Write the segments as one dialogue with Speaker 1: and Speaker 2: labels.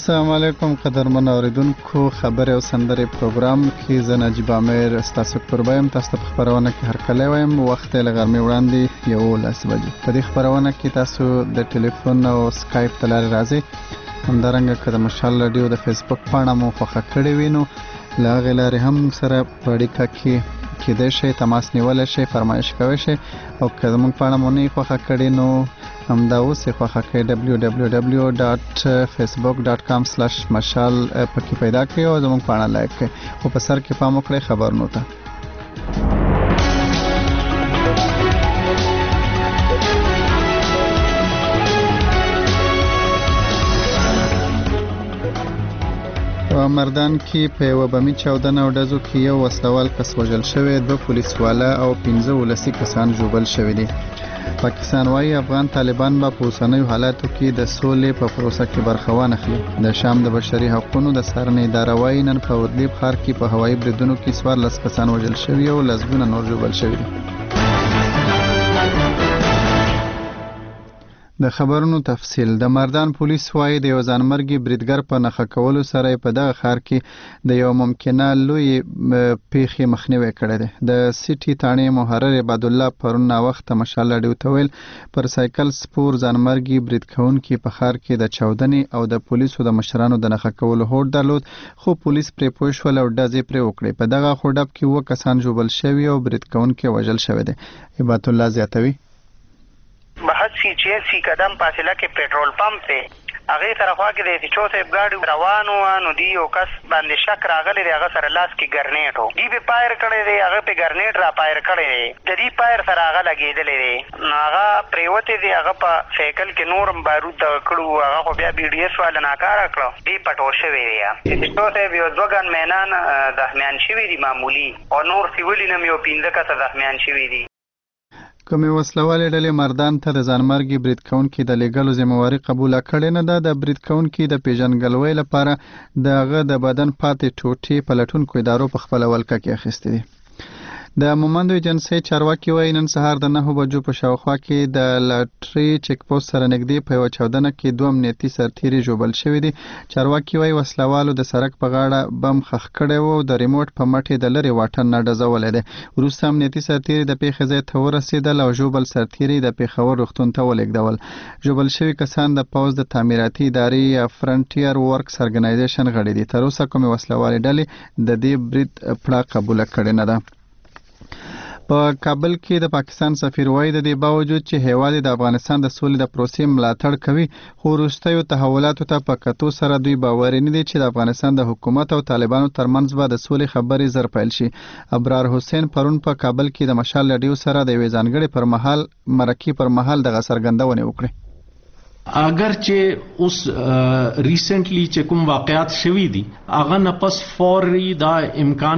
Speaker 1: السلام علیکم قدرمن اوریدونکو، خبرې او سندرې پروګرام کې زه نجیب عامر ستاسو قربایم. تاسو په خبرونه کې هر کله وایم وخت له غرمې وړاندې 11 بجې. په دې خبرونه کې تاسو د ټلیفون او سکایپ ته لارې راځي. همدارنګه که د مشال رادیو د فیسبوک پاڼه مو خوښه کړې وي نو له هغې لارې هم سره په اړیکه کې کېدای شي، تماس نیولی شي، فرمایش کولی شي. او که زموږ پاڼه مو نه خوښه کړې نو همدا اوس یې خوښه کړئ www.facebook.com/مشال پکې پیدا کړئ او زموږ پاڼه لایک کړئ. خو په سر کې پام وکړئ خبرونو ته. په مردان کې په یوه بمي چاودنه او ډزو کې یو وسلوال کس وژل شوی، 2 پولیسواله او 15 ولسي کسان ژوبل شوي دي. پاکستان وايي افغان طالبان به په اوسنیو حالاتو کې د سولې په پروسه کې برخه وانخلي. د شام د بشري حقوقو د څارنې اداره وايي نن په ادلب ښار کې په هوایي بریدونو کې 14 کسان وژل شوي او لسګونه نور ژوبل شوي دي. د خبرونو تفصیل. د مردان پولیس وايي د یو ځانمرګي بریدګر په نښه کولو سره په دغه ښار کې د یو ممکنه لوی پیښې مخنیوی کړی دی. د سیټي تاڼې محرر عبد الله پرون ناوخته مشال رادیو ته ویل پر سایکل سپور ځانمرګي برید کوونکي په ښار کې د چاودنې او د پولیسو د مشرانو د نښه کولو هوډ درلود، خو پولیس پرې پوه شول او ډزې پرې وکړې. په دغه خوډب کې 2 کسان ژوبل شوي او برید کوونکي وژل شوی دی. عبد الله زیاتوي
Speaker 2: بحث سی قدم فاصله کې پېټرول پمپ ته هغه طرفا کې د چوثه ګاډي روانو نو دی یو کس باندې شک راغلی دی، هغه سره لاس کې ګرنیټ و دی به پایر کړی دی، هغه په ګرنیټ را پایر کړی دی، د دې پایر سره هغه لګېدلی دی، هغه پریوتی دی، هغه په سایکل کې نورم بارود کړو، هغه خو بیا بي ډي اس والا ناکاره کړو، دی پټو شوی دی. چوثه یو 2 ګن مینان زخمیان شوي دي معمولی، او نور سیولي نم یو 15 کسه زخمیان شوي دي.
Speaker 1: کومې وسلوالې ډلې مردان ته د ځانمرګي برید کوونکي د لېږلو ذمهواري قبوله کړې نه ده. د برید کوونکي د پیژنګلوۍ لپاره د هغه د بدن پاتې ټوټې پلټونکو ادارو په خپله ولکه کې اخیستې دي. د مومند ایجنسۍ چارواکي وایي نن سهار د 9 بجو په شاوخوا کې د لاټري چیک پوسټ سره نږدې په یوه چاودنه کې 2 امنیتي سرتیري ژوبل شوي دي. چارواکي وایي وسلوالو د سړک په غاړه بم ښخ کړی و او د ریموټ په مټ د لرې واټن نه ډزولی دی. وروسته امنیتي سرتیري د پیښې ځای ته ورسېدل او ژوبل سرتیري د پېښور روغتون ته ولېږدول. ژوبل شوي کسان د پوځ د تعمیراتي ادارې یا فرنټیر ورکس ارګنایزیشن غړي دي. تر اوسه کومې وسلوالې ډلې د دې برید پړه قبوله کړې نه ده. په کابل کې د پاکستان سفیر وايي د دې باوجود چې هیواد د افغانستان د سولې د پروسې ملاتړ کوي، خو وروستیو تحولاتو ته په کتو سره دوی باور نه دي چې د افغانستان د حکومت او طالبانو ترمنځ به د سولې خبرې زر پیل شي. ابرار حسین پرون په کابل کې د مشال رادیو سره د یوې ځانګړې مرکې پر مهال دغه څرګندونې وکړې.
Speaker 3: اگر چې اوس ریسنټلی چې کوم واقعات شوي دي هغه نه پس فوري دا امکان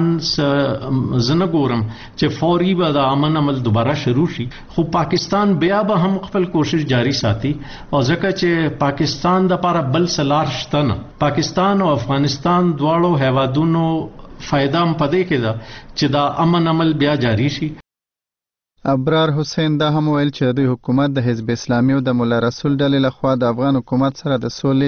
Speaker 3: زنه ګورم چې فوري به د امن عمل دوباره شروع شي، خو پاکستان بیا به هم خپل کوشش جاری ساتي او ځکه چې پاکستان د لپاره بل سلار شته نه. پاکستان او افغانستان دواړو هیوادونو فائدہ هم پدې کې ده چې دا امن عمل بیا جاری شي.
Speaker 1: ابرار حسین دا هم ویل چې دوی حکومت د حزب اسلامي او د مولا رسول ډلې لخوا د افغان حکومت سره د سولې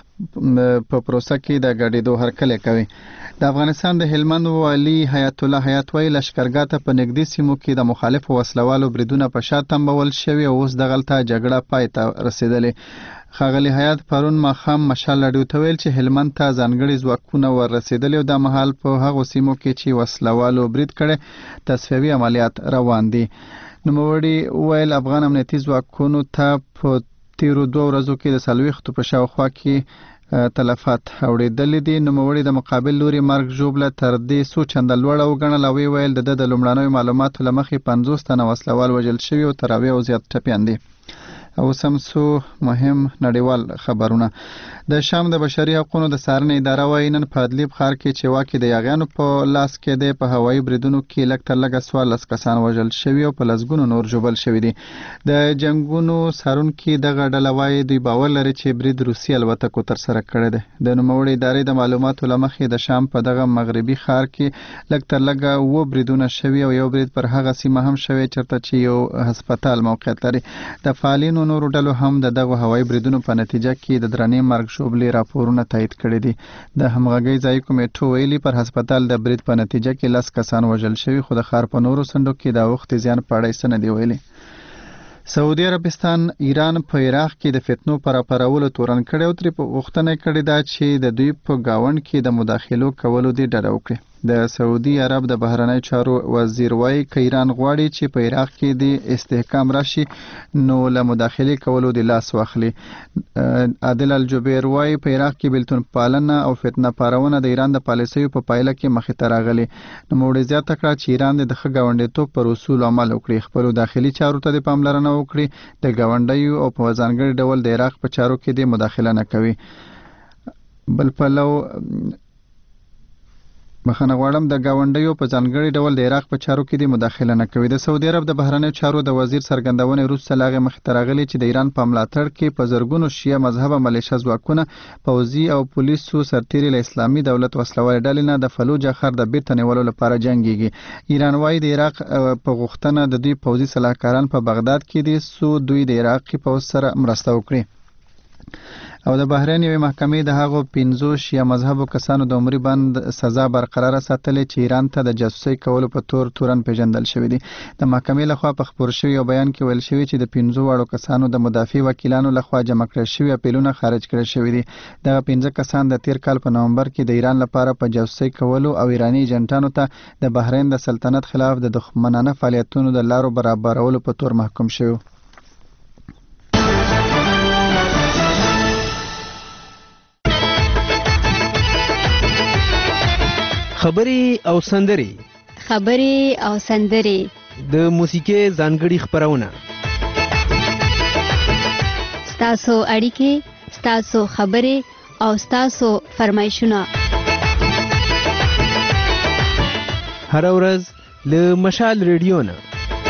Speaker 1: په پروسه کې د ګډېدو هرکلی کوي. د افغانستان د هلمند والي حیات الله حیات وايي لښکرګاه ته په نږدې سیمو کې د مخالفو وسلوالو بریدونه په شا تمبول شوي او اوس دغلته جګړه پای ته رسېدلې. ښاغلي حیات پرون ماښام مشال رادیو ته ویل چې هلمند ته ځانګړي ځواکونه وررسېدلي او دا مهال په هغو سیمو کې چې وسلوالو برید کړی تصفیوي عملیات روان دي. نوموړي ویل افغان امنیتي ځواکونو ته په تیرو 2 ورځو کې د 40 په شاوخوا کې تلفات اوریدلې دي. نوموړي د مقابل لوري مرګ ژوبله تر دې څو چنده لوړه وګڼله او ویل د لومړنیو معلوماتو له مخې 50 تنه وسلوال وژل شوي او تر 70 زیات ټپیان دي. او سمسو مهم نړیوال خبرونه. د شام د بشري حقوقو د څارنې اداره وايي نن په ادلب ښار کې چې واکې د یاغیانو په لاس کې دی په هوایي بریدونو کې لږ تر لږه 14 کسان وژل شوي او په لسګونو نور ژوبل شوي دي. د جنګونو څارونکي دغه ډله وايي دوی باور لري چې برید روسي الوتکو ترسره کړی دی. د نوموړې ادارې د معلوماتو له مخې د شام په دغه مغربي ښار کې لږ تر لږه 2 بریدونه شوي او یو برید پر هغه سیمه هم شوی چېرته چې یو هسپتال موقعیت لري. د فعالینو ځینو نورو ډلو هم د دغه هوایي بریدونو په نتیجه کې د درنې مرګ ژوبلې راپورونه تایید کړي دي. د همغږۍ ځایي کمیټو ویلي پر هسپتال د برید په نتیجه کې 10 کسان وژل شوي، خو د ښار په نورو څنډو کې د اوښتې زیان په اړه څه نه دي ویلي. سعودي عربستان ایران په عراق کې د فتنو پر راپارولو تورن کړی او ترې غوښتنه کړې ده چې د دوی په ګاونډ کې د مداخلو کولو دې ډډه وکړي. د سعودي عرب د بهرنی چارو وزیر وایي که ایران غواړي چې په عراق کې د استحکام راشي نو له مداخلې کولو د لاس واخلي. عادل الجبیر وایي په عراق کې بیلتون پالنه او فتنه پارونه د ایران د پالیسیو په پایله کې مخې ته راغلي. نوموړي زیاته کړه چې ایران د ښه ګاونډیتوب پر اصول عمل وکړي، خپلو داخلي چارو ته د پاملرنه وکړي، د ګاونډیو او په ځانګړي ډول د عراق په چارو کې د مداخله نه کوي. بل پلو بخښنه غواړم، د ګاونډیو په ځانګړي ډول د عراق په چارو کې د مداخله نه کوي. د سعودي عرب د بهرنیو چارو د وزیر څرګندونې وروسته له هغې مخې ته راغلي چې د ایران په ملاتړ کې په زرګونو شیعه مذهبه ملیشه ځواکونه، پوځي او پولیسو سرتیري له اسلامي دولت وسلوالې ډلې نه د فلوجه ښار د بیرته نیولو لپاره جنګیږي. ایران وایي د عراق په غوښتنه د دوی پوځي سلاکاران په بغداد کې دي څو دوی د عراقي پوځ سره مرسته وکړي. او د بحرین یوې محکمې د هغو 15 شیعه مذهبو کسانو د عمري بند سزا برقراره ساتلې چې ایران ته د جاسوسۍ کولو په تورن پیژندل شوي دي. د محکمې لخوا په خپور شوي یو بیان کې ویل شوي چې د 15 واړو کسانو د مدافع وکیلانو لخوا جمع کړل شوي اپیلونه خارج کړل شوي دي. دغه 15 کسان د تیر کال په نومبر کې د ایران لپاره په جاسوسۍ کولو او ایرانی ایجنټانو ته د بحرین د سلطنت خلاف د دښمنانه فعالیتونو د لارو برابرولو په تور محکوم شوي.
Speaker 4: خبرې او سندرې د موسیقي ځانګړي خبرونه،
Speaker 5: ستاسو اړیکې، ستاسو خبرې او ستاسو فرمایشونه
Speaker 4: هر ورځ له مشال ریډیو نه.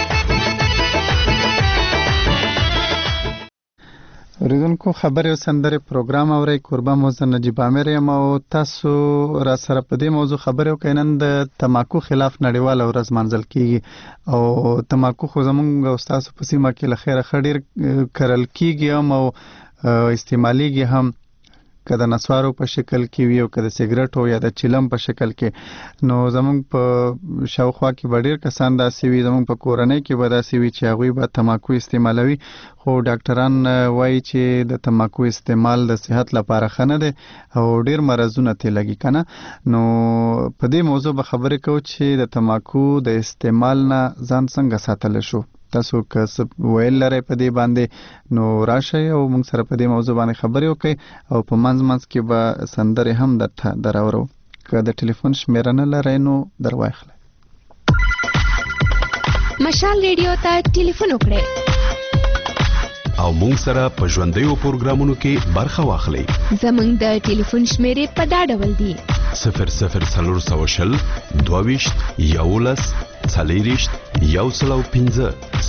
Speaker 1: اوریدونکو خبرې او سندرې پروګرام اورئ. کوربه موزن نجیب عامر یم او تاسو را سره په دې موضوع خبرې وکړئ. نن د تماکو خلاف نړیواله ورځ مانځل کیږي او تماکو خو زموږ او تاسو په سیمه کې له خیره ښه ډېر کرل کیږي هم او استعمالیږي هم، که د نسوارو په شکل کې وي او که د سیګریټو یا د چلم په شکل کې. نو زموږ په شاوخوا کې به ډېر کسان داسې وي، زموږ په کورنۍ کې به داسې وي چې هغوی به تماکو استعمالوي، خو ډاکټران وایي چې د تماکو استعمال د صحت لپاره ښه نه دی او ډېر مرضونه ترې لګي که نه. نو په دې موضوع به خبرې کوو چې د تماکو د استعمال نه ځان څنګه ساتلی شو. تاسو که څه ویل لرئ په دې باندې نو راشئ او موږ سره په دې موضوع باندې خبرې وکړئ او په منځ کې به سندرې هم در اورو. که د ټلیفون شمیره نه لرئ نو در واخلئ.
Speaker 5: مشال ریډیو ته ټلیفون وکړئ
Speaker 6: او موږ سره په ژوندیو پروګرامونو کې برخه واخلئ.
Speaker 5: زموږ د ټلیفون شمیرې په دا ډول دي:
Speaker 6: 00 22 11 40 105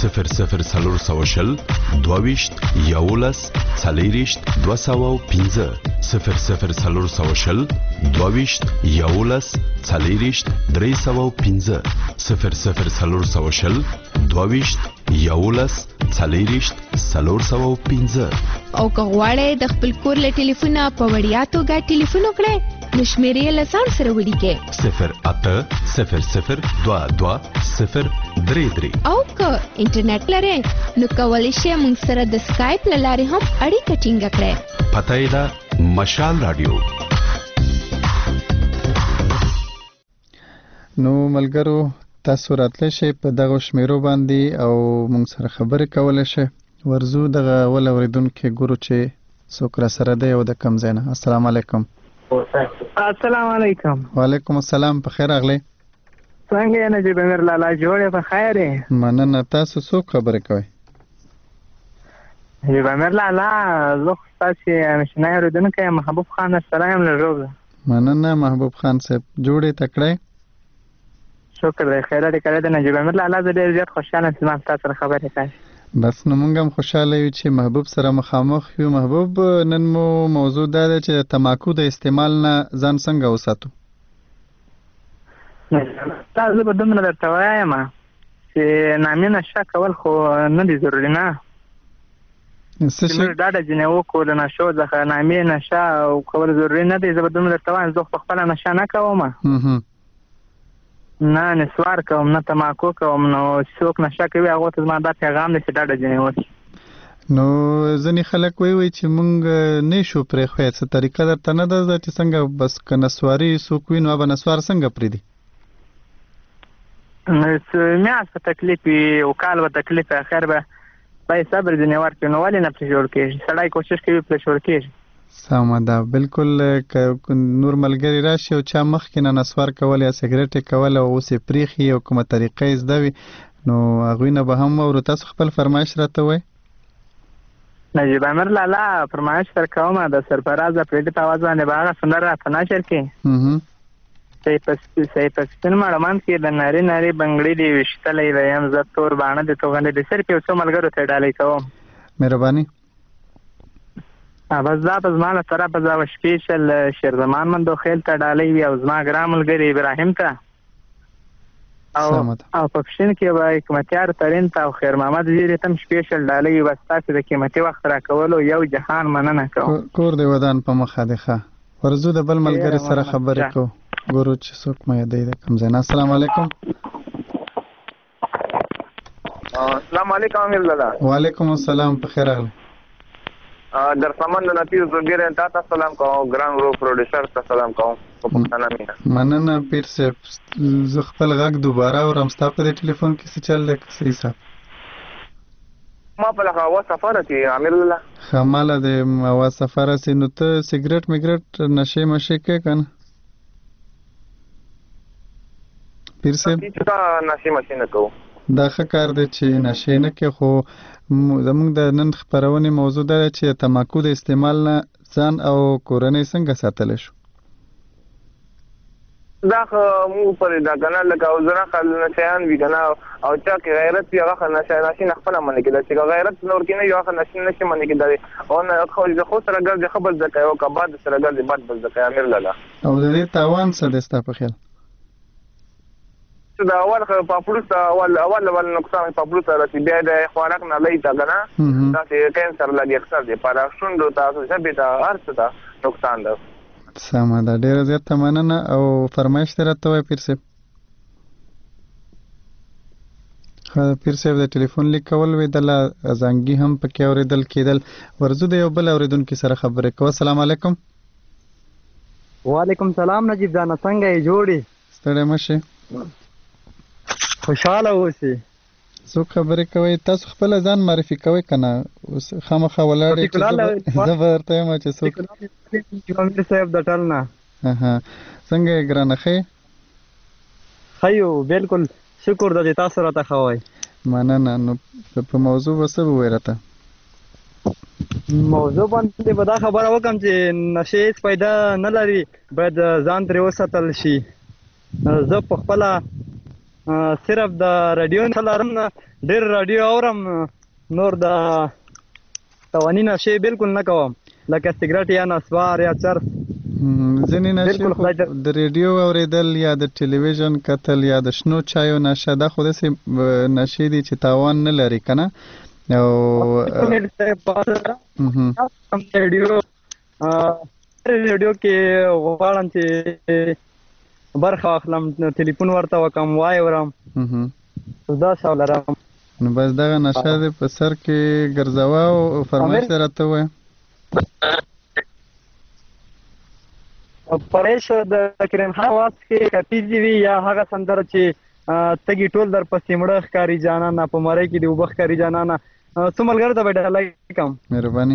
Speaker 6: 00 22 11 40 205 00 22 11 40 305 00 22 11 40 305.
Speaker 5: او که غواړئ د خپل کور له ټلیفونه په وړیا توګه ټلیفون وکړئ نو شمیرې له ځان سره ولیکئ
Speaker 6: 0800 22 033.
Speaker 5: او که انټرنیټ لرئ نو کولی شئ موږ سره د سکایپ له لارې هم اړیکه ټینګه کړئ.
Speaker 6: پته یې ده مشال رادیو.
Speaker 1: نو ملګرو تاسو راتلی شئ په دغه شمیرو باندې او موږ سره خبرې کولی شئ. ورزو دغه اول اوریدونکي ګورو چې څوک را سره دی او د کوم ځای نه. السلام علیکم.
Speaker 7: السلام علیکم.
Speaker 1: وعلیکم السلام. په خیر راغلی.
Speaker 7: څنګه یې نجیب امیر لالا جوړې په خیر یې؟
Speaker 1: مننه. تاسو څوک خبرې کوئ؟
Speaker 7: نجیب امیر لالا زه خو ستاسې همېشنی اورېدونکی یم، محبوب خان السلام یم له ژوبله.
Speaker 1: مننه محبوب خان صاحب. جوړې تکړی؟
Speaker 7: شکر دی خیرات یې کړی دی نجیب امیر لالا. زه ډېر زیات خوشحاله یم چې زما ستا سره خبرې کوي.
Speaker 1: بس نو موږ هم خوشحاله یو چې محبوب سره مخامخ یو. محبوب نن مو موضوع دا ده چې تماکو د استعمال نه ځان څنګه وساتو.
Speaker 7: زه به دومره درته وایم چې نامې نشه کول خو نه دي ضروري نه. چې موږ ډاډه ځینې وکړو د نشو څخه نامې نشه او کول ضروري نه دی. زه به دومره درته وایم زه خو پخپله نشه نه کوم، نه نسوار کوم، نه تماکو کوم. نو څوک نشه کوي هغو ته زما دا پیغام دی چې ډاډه ځینې اوسي.
Speaker 1: نو ځینې خلک وایي چې موږ نه شو پرېښوی، څه طریقه درته نه ده چې څنګه بس که نسواري څوک وي نو به نسوار څنګه پرېږدي؟
Speaker 7: میاشت په تکلیف وي او کال به تکلیف وي، خیر به باید صبر ځینې ورکړي. نو ولې نه پرېښودل کېږي؟ سړی کوشش کوي پرېښودل کېږي.
Speaker 1: سمه ده، بالکل. که نور ملګري راشي او چا مخکې نه نسوار کول یا سګرټ یې کول او اوس یې پرېښي او کومه طریقه یې زده وي نو هغوی نه به هم واورو. تاسو خپل فرمایش راته وایئ.
Speaker 7: نجیب امیر لالا فرمایش در کوم د سرفراز پریدي په आवाज باندې باغ سندر راته نشر کې صحیح پسپن مړمن کې د ناری ناری بنگړي دی وشتلې ویم ز تور باندې د توغندې د سر کې څو ملګرو ته ډالې کوم. مهرباني. بس دا په زمانه سره په ځا وشپیشل شیر زمان من دو خیل ته ډالې وی او زما ګرام ملګری ابراهیم ته او په پښین کې به حکمتیار ترین ته او خیر محمد زیری تم سپیشل ډالۍ بس تاسو د قیمتي وخت را کولو یو جهان مننه کوم. کور دی ودان په مخه دی ښه ورزو د بل ملګری سره خبرې کو ګورو چې څوک مې دی د کوم ځای. السلام علیکم.
Speaker 8: السلام علیکم امیر لالا.
Speaker 1: وعلیکم السلام، په خیر راغلی.
Speaker 8: در سامان د نتیز زګیر ته سلام کوم، ګران رو پروډوسر ته سلام کوم.
Speaker 1: مننه پیر صاحب. زه خپل غږ دوباره اورم. ستا په دې ټلیفون کې څه چل دی؟ صحیح صاحب
Speaker 8: ما په لغه هوا سفاره کې امیر الله
Speaker 1: خماله د هوا سفاره سي. نو ته سګرټ میګرټ نشه مشه کې کنه پیر صاحب؟
Speaker 8: چې نشه مشه نه کوو.
Speaker 1: دا ښه کار دی چې نشه نه کې. خو زموږ د نن خپرونې موضوع ده چې تماکو د استعمال نه ځان او کورنۍ څنګه ساتلی شو.
Speaker 8: دا خو مو پر دا کنه لکه او زرا خل نشان وی کنه او چا کې غیرت یې هغه نشان نه خپل منې کې چې غیرت نور کې نه یو هغه نشان نشي منې کې دا او نه خو زه خو سره ګرځي خبر ځکه او کباد سره ګرځي بد بل ځکه امیر لالا.
Speaker 1: او د دې تاوان څه دستا په خیال؟
Speaker 8: دا اول خو په پروسه اول نقصان په پروسه راځي بیا د خوراک نه لای تا کنه دا چې کینسر لګي اکثر دی پر شوندو تاسو چې دا ارث دا نقصان ده.
Speaker 1: سمه ده، ډیره زیاته مننه. او فرمایش ته راته وایي پیر صاحب. پیر صاحب د ټلیفون لیک کول ویدله ازانګي هم پکې اورېدل کېدل. ورزو د یو بل اورېدونکي سره خبرې کوو. السلام علیکم.
Speaker 9: وعلیکم سلام نجیب جانه، څنګه یې جوړې؟
Speaker 1: ستړی مه شې،
Speaker 9: خوشحاله اوسې.
Speaker 1: څوک خبرې کوئ؟ تاسو خپله ځان معرفي کوئ که نه؟ اوس خامخا ولاړې چې زه به درته یم چې څوک.
Speaker 9: امیر صاحب د ټل نه.
Speaker 1: څنګه یې ګرانه ښه یې؟
Speaker 9: ښه یو، بلکل شکر ده چې تاسو راته ښه وایي.
Speaker 1: مننه. نو په موضوع به څه به وایې راته؟
Speaker 9: موضوع باندې به دا خبره وکړم چې نشې هېڅ پیدا نه لري، باید ځان ترې وساتل شي. زه په خپله صرف د راډیو نه لرم نه، ډېر راډیو اورم، نور د تواني نشې بلکل نه کوم، لکه سګرټ یا نسوار یا چرس.
Speaker 1: ځینې نشې د ریډیو اورېدل یا د ټلویزیون کتل یا د شنو چایو نشه، دا خو داسې نشې دي چې تاوان نه لري که نه؟ او
Speaker 9: ریډیو کې غواړم چې برخه واخلم، ټلیفون ورته وکړم، واورم، دا شاو لرم.
Speaker 1: نو بس دغه نشه دې په سر کې ګرځوه او فرمایش یې راته ووایه.
Speaker 9: پریش د کریم خان آواز کې کتیجې وي یا هغه سندره چې تګي ټول در پسې مړه ښکاري جانانه، په مرۍ کې دې اوبه ښکاري جانانه. څو ملګرو ته به ډالۍ کوم.
Speaker 1: مهرباني.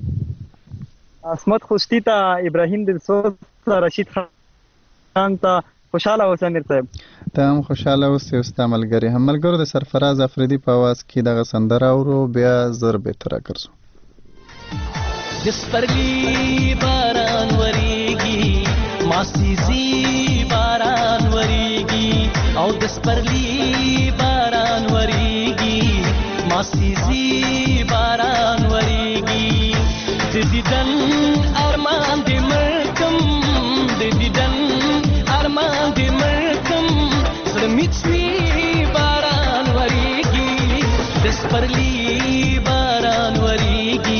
Speaker 9: عصمت خوشتي ته، ابراهیم دلسوز ته، رشید خان ته. خوشحاله اوسه امیر صاحب.
Speaker 1: ته هم خوشحاله اوسې او ستا ملګري هم. ملګرو د سرفراز افریدي په آواز کې دغه سندره اورو، بیا زر بېرته راګرځو.
Speaker 10: د سپرلي باران ورېږي، ماسیزي باران ورېږي، او د سپرلي باران ورېږي، ماسیزي باران ورېږي. د دیدن ارمان دې مړکم، د دیدن ارمان دې مړکم، زړه میچوي باران ورېږي، د سپرلي باران ورېږي،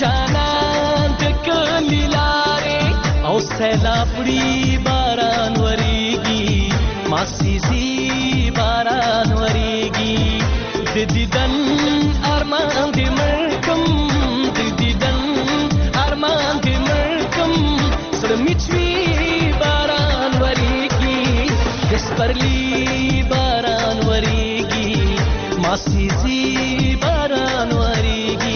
Speaker 10: جانان د کلی لارې او سیلابړي باران وریږي ماسیزي باران وریږي د دیدن ارمان دې ملکم د دیدن ارمان دې ملکم سره میچوي باران وریږي د سپرلي باران وریږي ماسیزي باران وریږي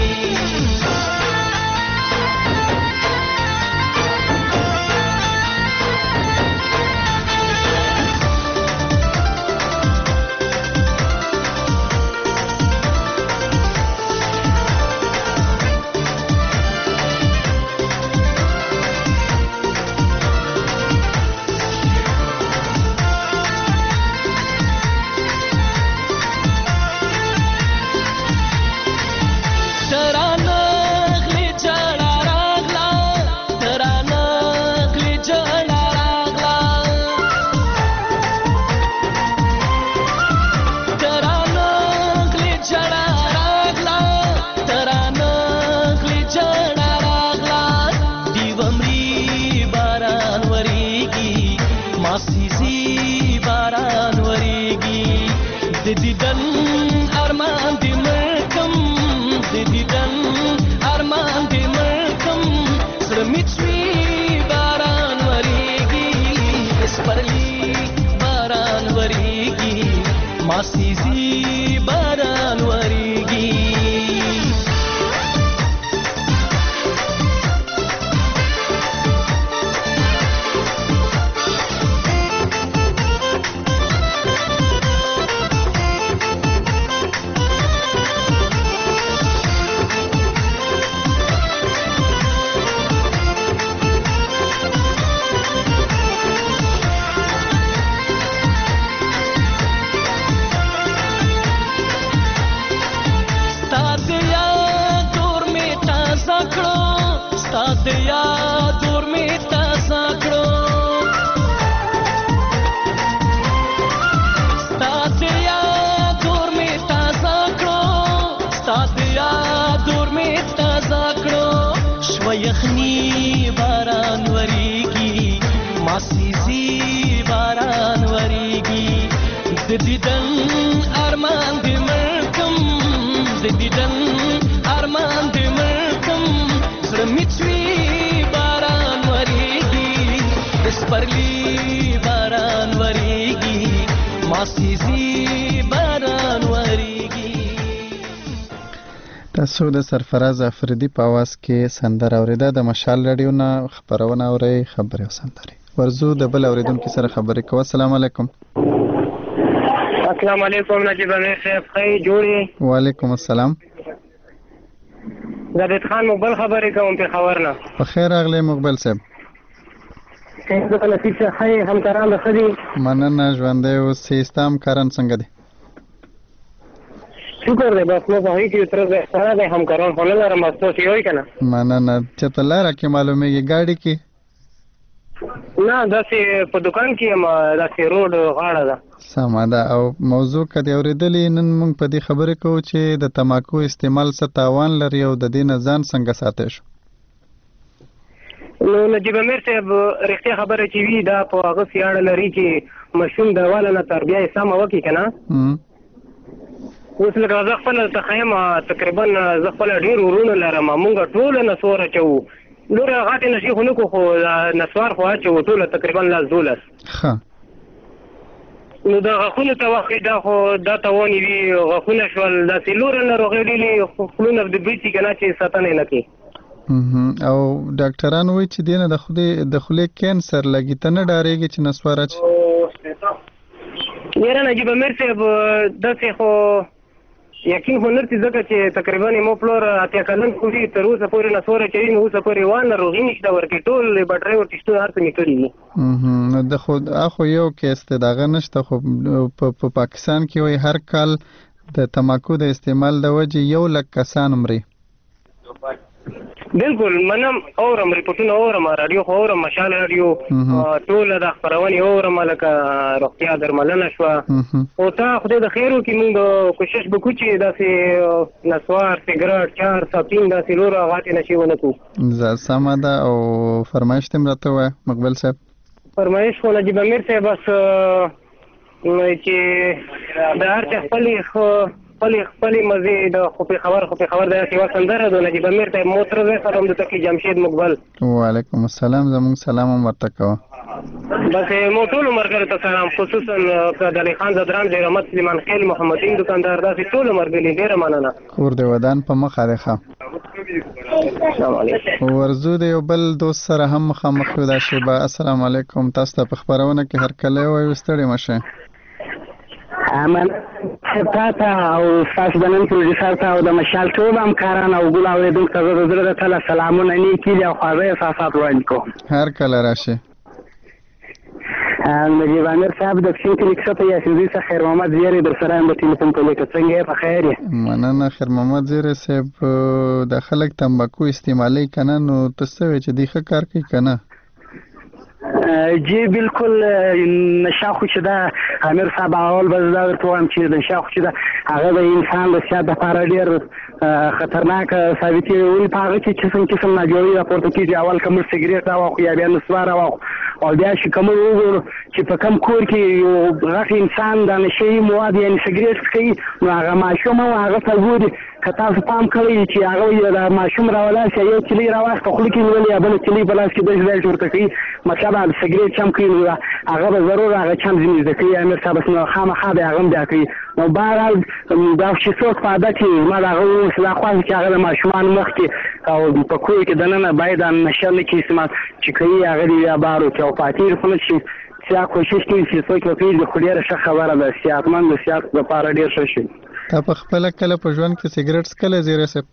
Speaker 10: ماسیزي باران وریږي یخنی باران وریږي ماسیزي باران وریږي د دیدن ارمان دې ملکم د دیدن ارمان دې ملکم زړه میچوي باران وریږي د سپرلي باران وریږي ماسیزي باران وریږي
Speaker 1: تاسو د سرفراز افریدي په आवाज کې سندره اوریده د مشال رادیو نه خبرونه اوري خبري او سندري ورزو د بل اوریدونکو سره خبرې کوو. السلام علیکم.
Speaker 11: السلام علیکم نجیب امیر صاحب خی جوړي.
Speaker 1: وعلیکم السلام.
Speaker 11: زبید خان مقبل خبرې کوم په خبرنا.
Speaker 1: په خیر راغلی مقبل صاحب.
Speaker 11: څنګه کله چې خی همکاران خدي
Speaker 1: مننه ژوندې او سیستم کارن څنګه دي؟
Speaker 11: شکر دی بس نو په هیڅ تر څه سره د همکاران خو نه لرم تاسو یې وای کنه
Speaker 1: مننه چې ته لاره کې معلومیږي ګاډي کې
Speaker 11: نه داسې په دکان کې ما داسې روډ غاړه ده
Speaker 1: سمه ده. او موضوع کدی اورېدلې نن موږ په دې خبرې کوو چې د تماکو استعمال څه تاوان لري او د دې نه ځان څنګه ساتي شو.
Speaker 11: نو نجیب امیر صاحب رښتیا خبره چې وي دا په هغه سیاړه لري چې ماشوم د والا نه تربیه یې سمه وکړي که نه اوس لکه زه خپله تخیم تقریبا زه خپله ډېر ورونه لرم مونږ ټوله نسوار اچوو نوره غاټې نشي خو نه کو خو نسوار خو اچوو ټوله تقریبا 10-12 نو د غاښونو ته وخت دا خو دا توانې وي غاښونه شول داسې لوره ناروغۍ ډېرې خولونه د بیسي که نه چې ساتنه یې نه کوي
Speaker 1: او ډاکټران وایي چې دې نه د خولې کینسر لګي ته نه ډارېږي چې نسوار اچي؟
Speaker 11: یاره نجیب امیر صاحب داسې خو یقین خو نرسي ځکه چې تقریبا مو پلور اتیا کلن خو وي تر اوسه پورې نسوار اچوي نو اوسه پورې وان ناروغي نشته ورکې ټول بټرۍ ورته شتون هر څه مې کړي دي
Speaker 1: نو د خو یو کیس دی دغه نشته خو په پاکستان کې وایي هر کال د تماکو د استعمال د وجې 100,000 کسان مري
Speaker 11: بالکل منم اورم ریپورټونه اورم رادیو خو اورم مشال رادیو ټوله د خبرونې اورم لکه روغتیا درملنه شوه او تا خدای د خیر وکړي موږ کوشش وکړو چې داسې نسوار سګرټ چار ساپین داسې نور هغاتې نشي ونه کړو
Speaker 1: سمه ده او فرمایش ته هم راته ووایه مقبل صاحب
Speaker 11: فرمایش خو نجیب امیر صاحب بس چې د هر چا خپلې مزې د خفي خبر داسې یوه سندره د نجیب امیر صاحب موتره دی سره هم د تقي جمشید مقبل
Speaker 1: وعلیکم السلام زموږ سلام هم ورته کوه
Speaker 11: بس مو ټولو ملګرو ته سلام خصوصا د علي خان زدران ډېر احمد سلیمان خیل محمدین دوکاندار داسې ټولو ملګري ډېره مننه
Speaker 1: کور د ودان په مخه دی ښه ورځو د یو بل دوست سره هم مخامخ یو دا شیبه السلام علیکم تاسو ته په خپرونه کې هرکلی وایو ستړي مه شئ
Speaker 12: امن تا او تاسو د نن پروډوسر ته او د مشال ټول همکاران او ګل اورېدونکو ته د زړه د تله سلامونه نیکي دي او خواږه احساسات وړاندې کوم
Speaker 1: هر کله راشي
Speaker 12: نجیب امیر صاحب د کښین کلي کښته یاسینزي څخه خیر محمد زیری در سره یم د ټلیفون په لیکه څنګه یې په خیر یې
Speaker 1: مننه خیر محمد زیری صاحب د خلک تمباکو استعمالوي که نه نو ته څه وایې چې دوی ښه کار کوي که نه
Speaker 12: جی بالکل نشه خو چې ده امیر صاحب اول به زه دا درته وایم چې نشه خو چې ده هغه د انسان د صحت دپاره ډېر خطرناک ثابتېږي ولې په هغه کې قسم ناجوړي راپورته کېږي اول که موږ سګرېټ راواخلو یا بیا نسوار راواخلو او بیا چې که موږ وګورو چې په کم کور کې یو غټ انسان د نشهیي مواد یعنې سګرېټ څکوي نو هغه ماشوم هم هغه ته ګوري که تاسو پام کړی چې هغه د ماشوم راولاس یو کیلۍ راواخته خوله کې نیولې یا بله کیلۍ په لاس کې داسې داسې ورته کوي مطلب هغه سګرېټ چم کوي نو هغه به ضرور هغه چم ځینې زده کوي امیر صاحب نو خامخا به هغه هم بیا کوي نو بهرحال دا چې څوک په عادت کې زما د هغه اوس دا خوښ چې هغه د ماشومانو مخکې او په کور کې دننه باید نشه نه کړي چې کوي هغه دې بیا بار وکړي او پاتې خو نه شي چې کوشش کوي چې څوک وکړي خو ډېره ښه خبره ده صحتمند د صحت لپاره ډېر ښه شي
Speaker 1: تا په خپله کله په ژوند کې سګرېټ څکلی زیری صاحب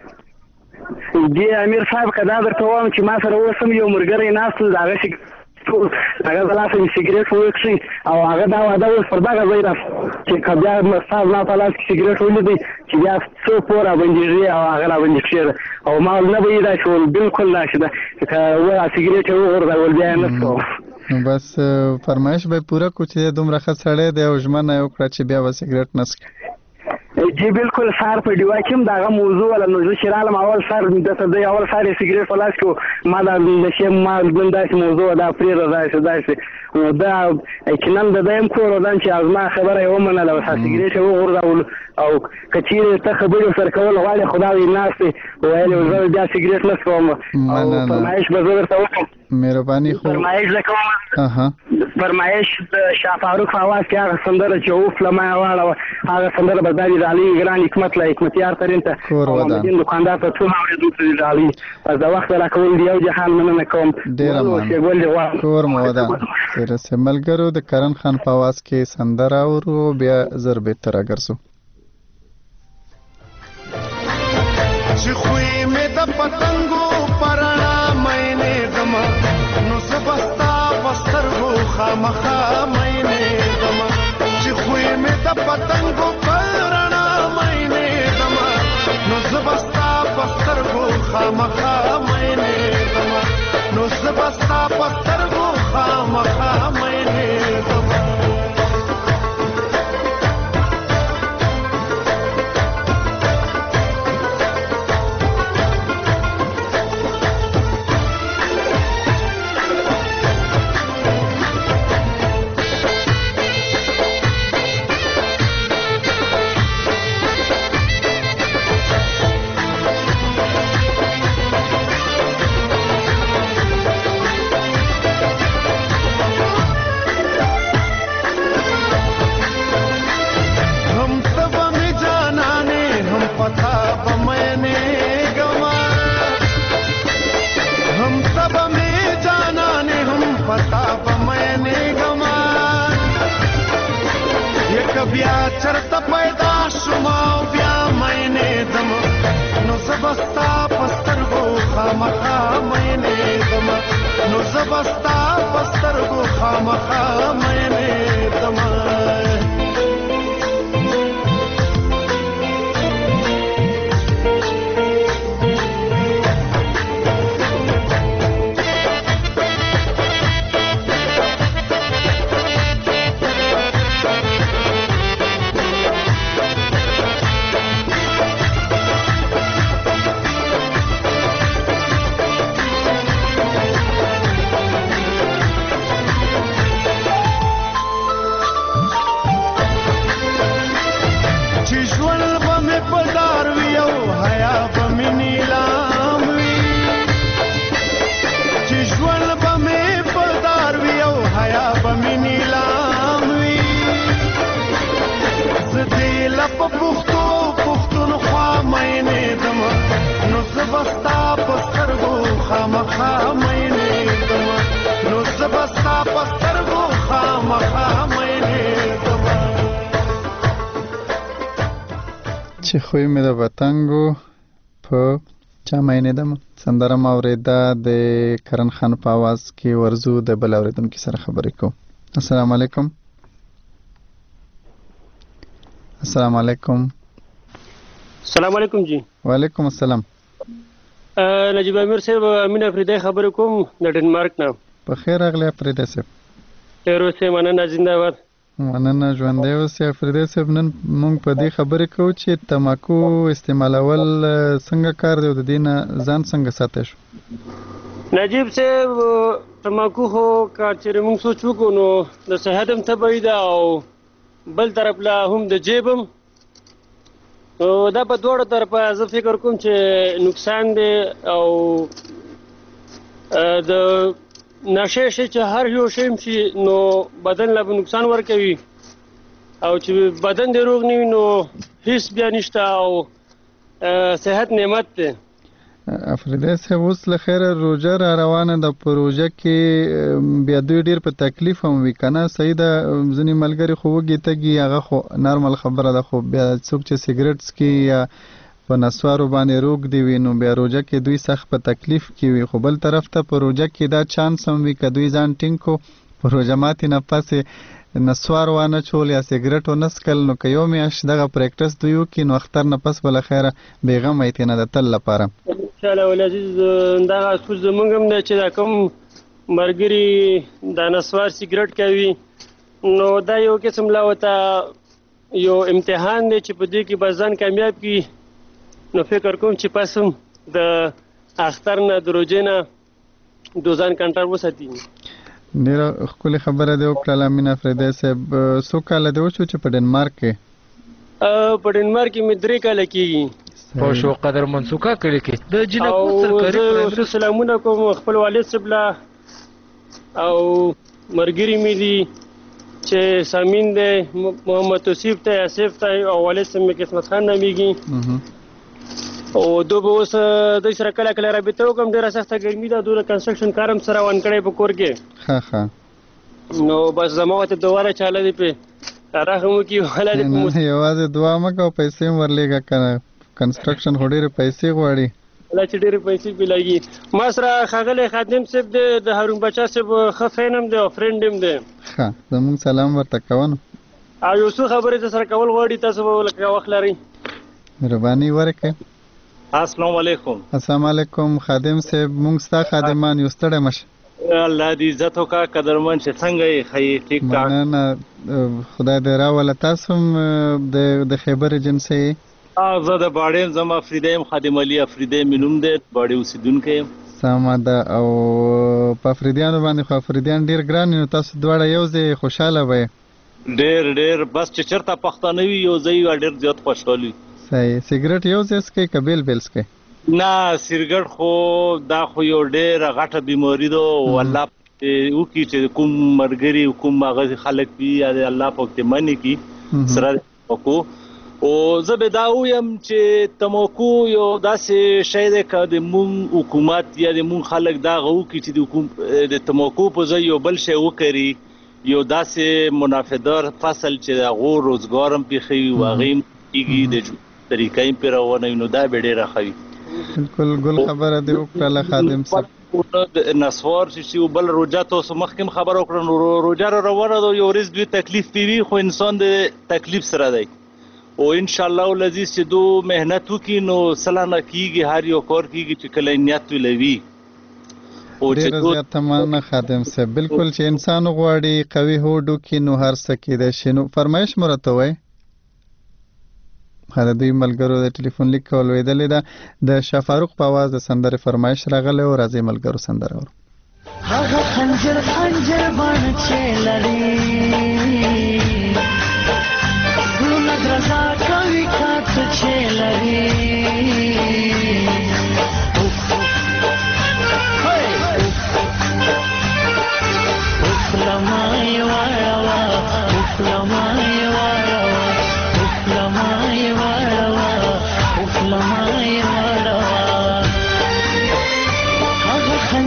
Speaker 12: جی امیر صاحب که دا درته وایم چې ما سره اوس هم یو ملګری ناست د هغه هغه د لاسه مې سګرېټ وکړي او هغه دا واده اوس پر دغه ځای چې که بیا ستا زما په لاس کې سګرېټ ولیدی چې بیا څو پور رابندېږي او هغه رابندې کښېده او ما نه به یې داسې ول بالکل داسې ده چې که سګرېټ یې وغورځول بیا یې نه څکوم
Speaker 1: نو بس فرمایش به پوره کړو چې دومره ښه سړی دی او ژمنه یې وکړه چې بیا به سګرېټ نه څکي
Speaker 12: جی بالکل سار په ډیوا کې هم دغه موضوع ولا نو چې رالم اول سار دته د اول سار سګرېټ په لاس کې ما دا نشه ما ګونداسي موضوع دا پرې راځي دا کینم د دیم کور ودان چې ازما خبره یو منله او سګرېټ وغورځول او کچېره ته خبرې سره کول غواړي خدای ناس ویل زه بیا سګرېټ نه کوم او فرمایش به زه درته وکړم
Speaker 1: مهرباني خو
Speaker 12: فرمایش وکړم فرمایش د شاه فاروق په اواز کې هغه سندره چې اوف لما واړه هغه سندره به دالي علي ګران حکمت لا حکمتیار ترين ته محمدین دکاندار ته ټول اورېدونکو دي علي پس دا وخت راکول دی او جهان مننه کوم
Speaker 1: ډېره مننه کور مو ودان سره ملګرو د کرن خان په اواز کې سندره اورو بیا زر به تر اگرسو
Speaker 13: چې خوې مې د پتنګو پرانا مینه دما نو سبستا پسترغو خامخا مینه دما چې خوې مې د پتنګو پرانا مینه دما نو سبستا پسترغو خامخا مینه دما نو سبستا پسترغو خامخا مینه دما بیا چرته پیدا شوما بیا مینه دم نو زبستا پسترغو خامخا مینه دم نو زبستا پسترغو خامخا مینه دم خامخا مینې دم نو زه به ستا په سترګو خامخا مینې دم
Speaker 1: چې خوی مې د پتنګو په چا مینې دم. سندره مو اورېده د کرن خان په آواز کې. ورځو د بل اورېدونکي سره خبرې کوو. السلام علیکم. السلام علیکم.
Speaker 14: السلام علیکم جی.
Speaker 1: وعلیکم السلام.
Speaker 14: نجیب امیر صاحب امین افریدی خبرې کوم د ډنمارک نه.
Speaker 1: په خیر راغلی افریدی صاحب.
Speaker 14: خیر اوسې، مننه، زنده باد.
Speaker 1: مننه، ژوندی اوسې. افریدی صاحب نن موږ په دې خبرې کوو چې تماکو استعمالول څنګه کار دی او د دې نه ځان څنګه ساتلی شو.
Speaker 14: نجیب صاحب تماکو خو کار چېرې موږ سوچ وکړو نو د صحت هم تبعی ده او بل طرف له هم د جیب هم. دا په دواړو طرفه زه فکر کوم چې نقصان دی او د نشه شي چې هر یو شی شي نو بدن له نقصان ورکوي او چې بدن دې روغ نه وي نو هیڅ بیا نشته او صحت نعمت دی.
Speaker 1: افریدی صاحب اوس له خیره روژه را روانه ده. په روژه کې بیا دوی ډېر په تکلیف هم وي که نه؟ صحیح ده، ځینې ملګري خو وږي تږي، هغه خو نارمل خبره ده، خو بیا څوک چې سګرټ څکي یا په نسوارو باندې روږ دی وي نو بیا روژه کې دوی سخت په تکلیف کې وي. خو بل طرف ته په روژه کې دا چانس هم وي که دوی ځان ټینګ کو په روژه ماتې نه پسې نسوار وانه چول یا سګرټ ونه څکل نو که یو میاشت دغه پریکټس دوی وکړي نو اختر نه پس به له خیره بېغمه یې تېنه د تل لپاره.
Speaker 14: انشاءالله ولعزیز دغه سوچ زموږ هم دی چې دا کوم ملګري دا نسوار سګرټ کوي نو دا یو قسم لا ورته یو امتحان دی چې په دې کې به ځان کامیاب کړي. نو فکر کوم چې پس هم د اختر نه د روژې نه د ځان کنټرول وساتي.
Speaker 1: ډېره ښکلې خبره دې وکړله امین افریدی صاحب. څو کاله دې وشو چې په ډنمارک کې؟
Speaker 14: په ډنمارک کې مې 3 کاله کېږي.
Speaker 4: په شو قدر منسوکه کړي کې د جنکو سرکاري
Speaker 14: زه سلامونه کوم خپل والد صاحب له او مرګري مې دي چې سامین دی محمد توصیف ته اسف ته او والد صاحب مې قسمت خان نامیږي او دوی به اوس دوی سره کله کله رابطه وکړم. ډېره سخته ګرمي ده، دوی د کنسټرکشن کار هم سره روان کړی په کور کې. نو بس زما ورته دواړه چاله دي پې رحم وکړي.
Speaker 1: یوازې دعا مه کوه، پیسې هم ورلېږه که نه، کنسټرکشن خو ډېرې پیسې غواړي.
Speaker 14: الله چې ډېرې پیسې پې لګي. ما سره ښاغلی خادم صاحب دی، د هارون بچا صاحب ښه فین هم دی او فرینډ هم دی.
Speaker 1: ښه، زموږ سلام ورته کوه نو.
Speaker 14: او یو څو خبرې در سره کول غواړي، تاسو به لکه وخت لرئ.
Speaker 1: مهرباني وکړئ.
Speaker 15: السلام علیکم.
Speaker 1: السلام علیکم خادم صاحب، موږ ستا خادمان یو، ستړی مه شه.
Speaker 15: الله دې عزت وکړه قدرمن چې څنګه یې ښه ټیک ټاک.
Speaker 1: مننه، خدای دې راوله. تاسو هم د خیبر ایجنسۍ یې؟
Speaker 15: زه د باړې یم، زما افریدی یم، خادم علي افریدی مې نوم دی، باړې اوسېدونکی یم.
Speaker 1: سمه ده. او په افریدیانو باندې خو افریدیان ډېر ګران نو تاسو دواړه یو ځای خوشحاله به یې؟
Speaker 15: ډېر بس چې چېرته پښتانه وي یو ځای وي ډېر زیات خوشحال وي.
Speaker 1: صحیح. سګرټ یو ځای څکئ که بیل بیل څکئ؟
Speaker 15: نه، سګرټ خو دا خو یو ډېره غټه بیماري ده او الله وکړي چې کوم ملګري کوم هغه خلک وي یا الله پاک دې منې کړي سره وکړو. او زه به دا ویم چې تماکو یو داسې شی دی که د مونږ حکومت یا د مونږ خلک دا هغه وکړي چې د تماکو په ځای یو بل شی وکري، یو داسې منافعدار فصل چې د هغو روزګار هم پېښوي او هغې هم کېږي د طریقه یې پرې روانوي نو دا به ډېره ښه وي.
Speaker 1: بلکل ګل خبره دې وکړله خادم صاحب.
Speaker 15: نسوار چې بل روژه تاسو مخکې هم خبره وکړه نو روژه را روانه ده، یو ورځ دوی تکلیف پې وي خو انسان د تکلیف سره دی او انشاءالله العزیز چې دو محنت وکړي نو سلانه کېږي، هر یو کار کېږي چې کله نیت ولوي.
Speaker 1: ډېره زیاته مننه خادم صاحب. بلکل چې انسان غواړي قوي هوډ وکړي نو هر څه کېدای شي. نو فرمایش مو راته ووایئ. د دوی ملګرو د ټلیفون لیک کول ویدلې ده. د شاه فاروق په آواز د سندرې فرمایش راغلی و. راځئ ملګرو سندره ورو.
Speaker 10: هغه خنجر باڼه چې لري زړونه درزا کوي کاته چې لري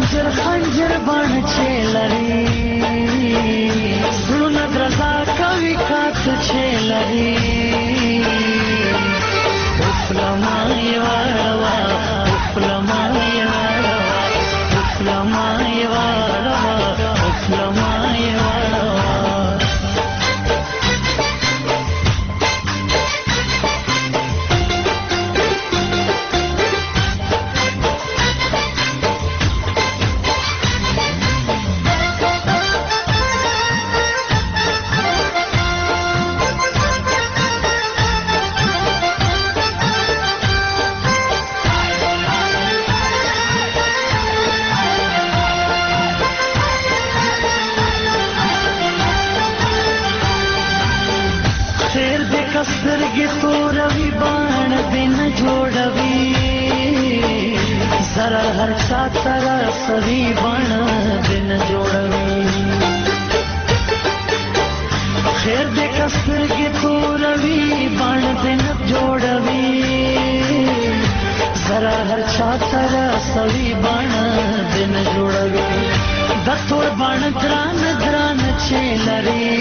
Speaker 10: خنجر خنجر بان چلری زړونه درزا کوي کات چلری افلمای وړوا افلمای وړوا افلمای وړوا افلمای وړوا سترګې توروي باڼ دې نه جوړوي ضرر هر چا ته رسوي باڼ دې نه جوړوي خیر دې که سترګې توروي باڼ دې نه جوړوي ضرر هر چا ته رسوي باڼ دې نه جوړوي د تور باڼ ګران ګران چې لري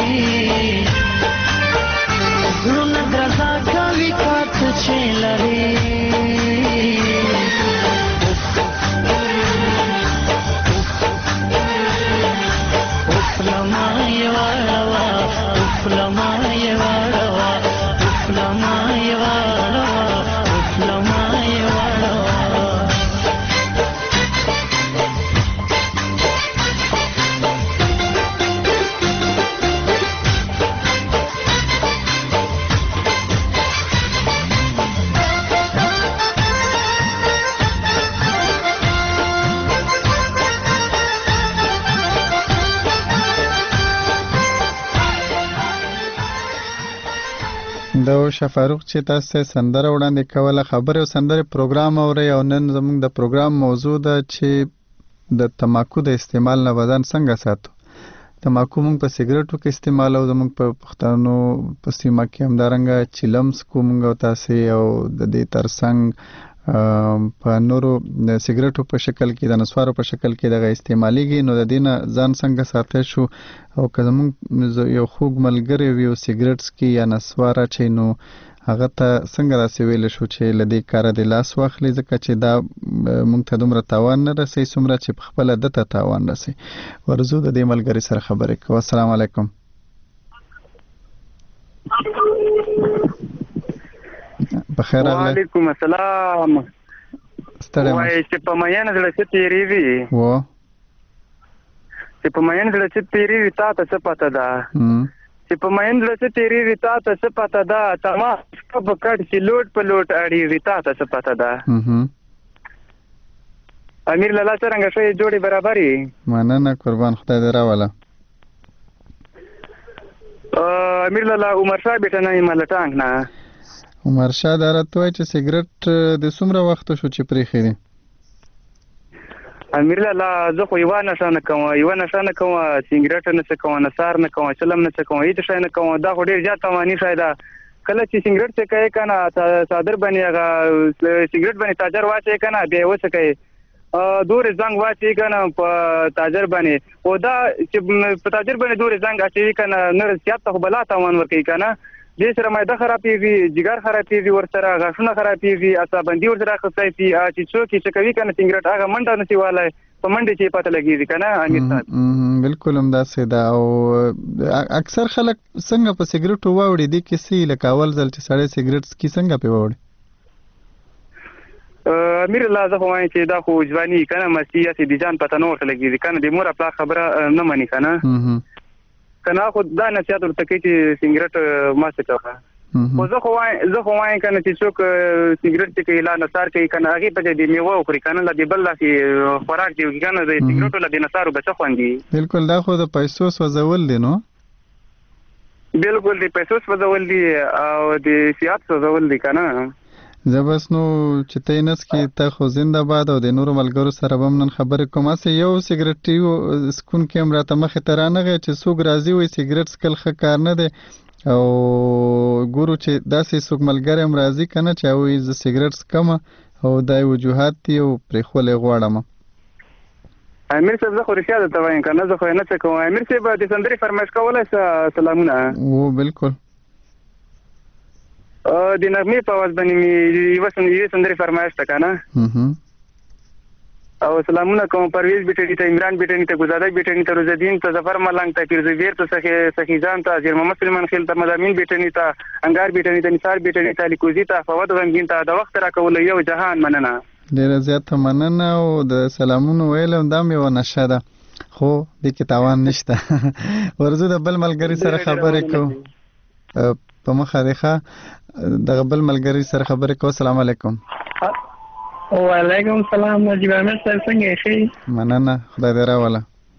Speaker 10: زړونه درزا کوي کات چې لري افلمای وړوا افلمای وړوا افلمای وړوا افلمای وړوا
Speaker 1: د شفاروق چې تاسو سندره وړاندې کوله خبره او سندره پروګرام اوري او نن زموږ د پروګرام موضوع ده چې د تماکو د استعمال نه بدن څنګه ساتو. تماکو موږ په سیګریټو کې استعمال او زموږ په پښتنو په سیمه کې همدارنګه چیلمس کوم او تاسو او د دې ترڅنګ په نورو سیګریټو په شکل کې د نسوارو په شکل کې دغه استعماليږي نو د دینه ځان څنګه ساتي شو او که زموږ یو خوږ ملګری وي او سیګریټس کې یا نسواره چې نو هغه ته څنګه راسي ویل شو چې لدې کار د لاس واخلي ځکه چې دا موږ ته دومره تاوان نه رسي څومره چې په خپل دته تاوان رسي. ورزو د دې ملګری سره خبرې کوو. السلام علیکم. بخیر الله.
Speaker 16: وعلیکم السلام. وای چې په مېن زړه چې تیری وی
Speaker 1: و
Speaker 16: چې په مېن زړه چې تیری وی تا ته څه پته ده چې په مېن زړه چې تیری وی تا ته څه پته ده تما په کټ چې لوټ په لوټ اړي وی تا ته څه پته ده امیر لالا څنګه شوی جوړي برابرۍ
Speaker 1: مننه قربان خدای دې راوله.
Speaker 16: امیر لالا عمر شاه بیٹه نه ملټانګ نه
Speaker 1: عمر شاه درته وای چې سیګریټ د څومره وخت شو چې پریخي دي؟
Speaker 16: امیر لالا زه خو یو نشه نه کوم سیګریټ نه څه کوم نثار نه کوم چلم نه څه کوم هیڅ شي نه کوم دا خو ډیر زیات توانی شایدا کله چې سیګریټ څه کوي کنه صادر باندې هغه سیګریټ باندې تاجر واچي کنه به وڅ کوي دور زنګ واچي کنه په تاجر باندې او دا چې په تاجر باندې دور زنګ اچي کنه نر زیات ته بلا تاوان ورکي کنه دې سره مېده خرابېږي جګر خرابېږي ورسره غاښونه خرابېږي عصبندي ورسره خصایتي چې څوک چې کوي کنه سیګریټ هغه منډه نسی والای په منډه چې پته لګیږي کنه امیر صاحب
Speaker 1: بالکل هم دا سیدا او اکثر خلک څنګه په سیګریټو واوړي دي کې سی لکه اول ځل چې سړی سیګریټ کی څنګه په واوړي
Speaker 16: امیر الله زه وایم چې دا خو ځواني کنه مسیح سي دي ځان پته نور لګیږي کنه د مور خپل خبره نه مانی کنه کنه خو دا نصیحت ورته کوي چې سیګریټ ما څه کوه خو زه خو وایم کنه چې څوک سیګریټ کې اعلان نثار کوي کنه هغه په دې میوه او کنه لا دی بل لا خوراک دی کنه د سیګریټو لا د نثارو بچ خوندي
Speaker 1: بالکل دا خو د پیسو سوځول دي نو
Speaker 16: بالکل د پیسو سوځول دي او د سیاست سوځول دي کنه
Speaker 1: زبس نو چې تینس کې ته خو زنده باد او د نورو ملګرو سره هم نن خبرې کوم چې یو سیګریټ سکون کې هم راته مخې ته رانغی چې څوک راځي وي سیګریټ سکل ښه کار نه دی او ګورو چې داسې څوک ملګری هم راځي که نه چې هغوی زه سیګریټ څکم او دا وجوهات دي او پرېښولی غواړم
Speaker 16: امیر صاحب زه خو رښتیا درته وایم که نه زه خو یې نه څه کوم. امیر صاحب د سندرې فرمایش کولی سلامونه.
Speaker 1: و بالکل.
Speaker 16: د نغمې په آواز باندې مې یوې سندرې فرمایش ته که نه او سلامونه کوم پرویز بیټني ته، عمران بیټني ته، ګلزاده بیټني ته، روزالدین ته، ظفر ملنګ ته، پیرزویر ته، سخیجان ته، زیر محمد سلیمان خیل ته، مدامین بیټني ته، انګار بیټني ته، نثار بیټني ته، لیکوزي ته، فواد غمګین ته د وخت راکولو یو جهان مننه.
Speaker 1: ډېره زیاته مننه او د سلامونو ویل هم دا مې یوه نشه ده خو دې کې تاوان نشته. ورځو د بل ملګري سره خبرې کوو په مخه دی ښه دغه بل ملګري سره خبرې کوو. السلام علیکم.
Speaker 17: وعلیکم السلام. نجیب احمد صاحب څنګه یې؟ ښه.
Speaker 1: مننه خدای دې راوله.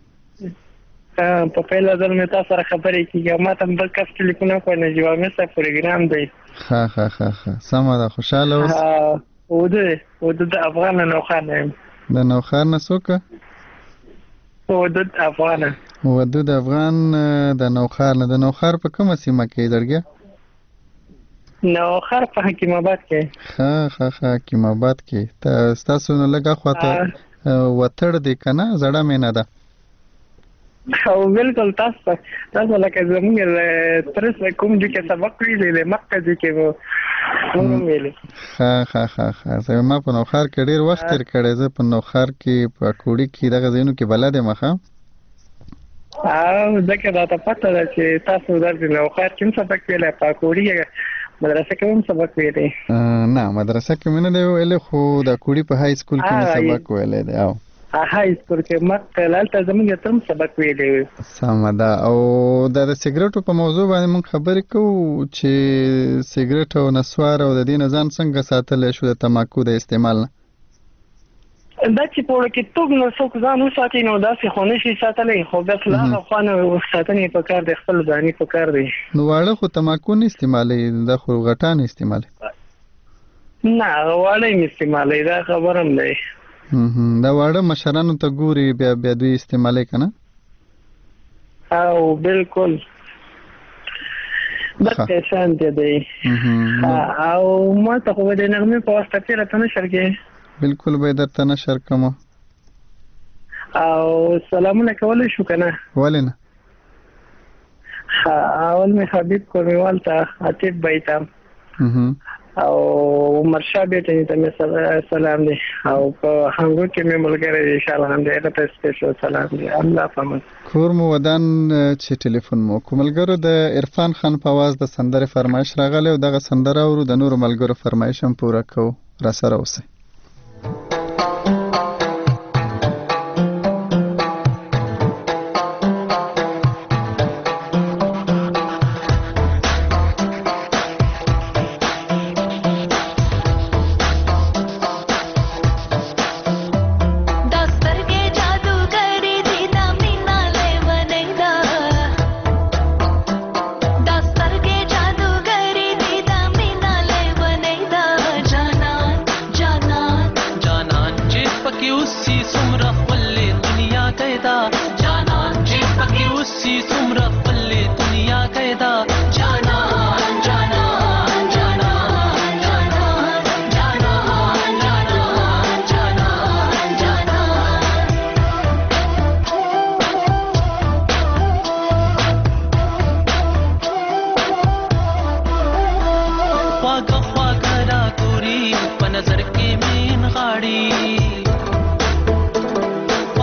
Speaker 17: په پیل ځل مې تاسو سره خبرې کېږي ما ته بل کس ټلیفون وکړ نجیب احمد صاحب پروګرام دی.
Speaker 1: ښه سمه ده خوشحاله اوس.
Speaker 17: ودود افغان نوخار نه یم.
Speaker 1: د نوخار نه څوک؟
Speaker 17: ودود افغان.
Speaker 1: ودود افغان د نوخار نه. د نوخار په کومه سیمه کې زړګیه؟
Speaker 17: نوخار په حکیم آباد کې.
Speaker 1: ښه حکیم آباد کې. ستاسو نه لږ اخواته وتړ دی که نه زړه مینه ده؟
Speaker 17: او بالکل تاسو لکه زمونږ ترس کوم جو کې سبق ویلی دی مکه جو کې مو ویلی.
Speaker 1: ښه ما په نوخار کې ډېر وخت تېر کړی. زه په نوخار کې په کوړي کې دغه ځایونو کې بلد یم ښه.
Speaker 17: ځکه راته پته ده چې تاسو داسې نوخار کې هم سبق ویلی په کوړي مدرسه کې هم سبق ویلی؟
Speaker 1: نه مدرسه کې مې نه دی ویلی خو د کوړي په های سکول کې مې سبق ویلی دی. او
Speaker 17: های سکول کې مکه هلته زموږ ته هم سبق ویلی وي.
Speaker 1: سمه ده. او د سګرټو په موضوع باندې موږ خبرې کوو چې سګرټ او نسوار او د دې نه ځان څنګه ساتلی شو د تماکو د استعمال نه؟
Speaker 17: دا چې په وړکتوب نه څوک ځان وساتي نو داسې خو نه شي ساتلی خو بس له هغه خوا نه ساتنې په کار دی خپل ځاني په کار دی.
Speaker 1: نو واړه خو تماکو نه استعمالوي دا خو غټان استعمالوي؟
Speaker 17: نه واړه یې استعمالوي دا خبر هم دی.
Speaker 1: دا واړه مشرانو ته ګوري بیا دوی استعمالوي که نه؟
Speaker 17: او بالکل دقیقه شانتې دی. او ما ته خو به د نغمې په واسطه کې راته نشر کې
Speaker 1: بالکل به یې درته نشر کومه.
Speaker 17: او سلامونه کولی شو که نه؟
Speaker 1: ولې نه؟
Speaker 17: اول مې حبیب کورمیوال ته عطیب بای ته او عمر شاه بیټني ته مې سلام دی او په هنګو کې مې ملګری دی انشاءالله هم دی هغه ته سپیشل سلام دی. الله پامان.
Speaker 1: کور مو ودان چې ټلیفون مو کوم ملګرو د عرفان خان په آواز د سندرې فرمایش راغلی او دغه سندره اورو د نورو ملګرو فرمایش هم پوره کوو. راسره اوسئ.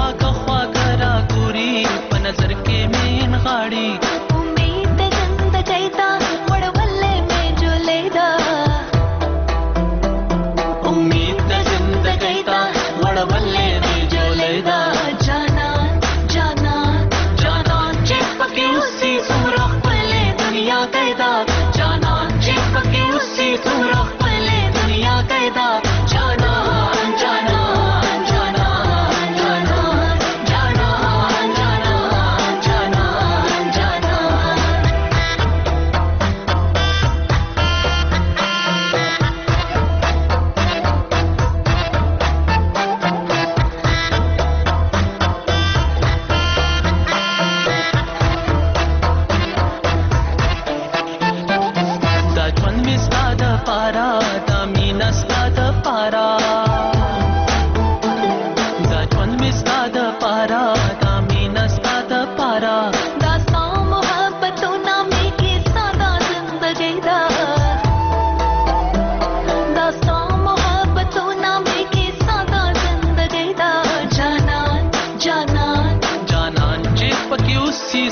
Speaker 10: उम्मीद गंद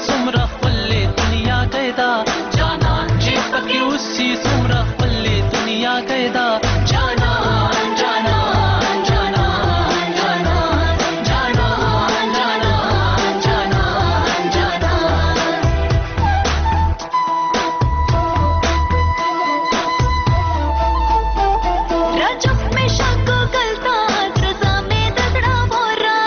Speaker 10: سمره خپلې دنیا قیدا جانان چې پکې اوسي سمره خپلې دنیا قیدا جانان جانان جانان جانان جانان جانان جانان جانان رجب میں شک گلتا رضا میں دزڑا بورا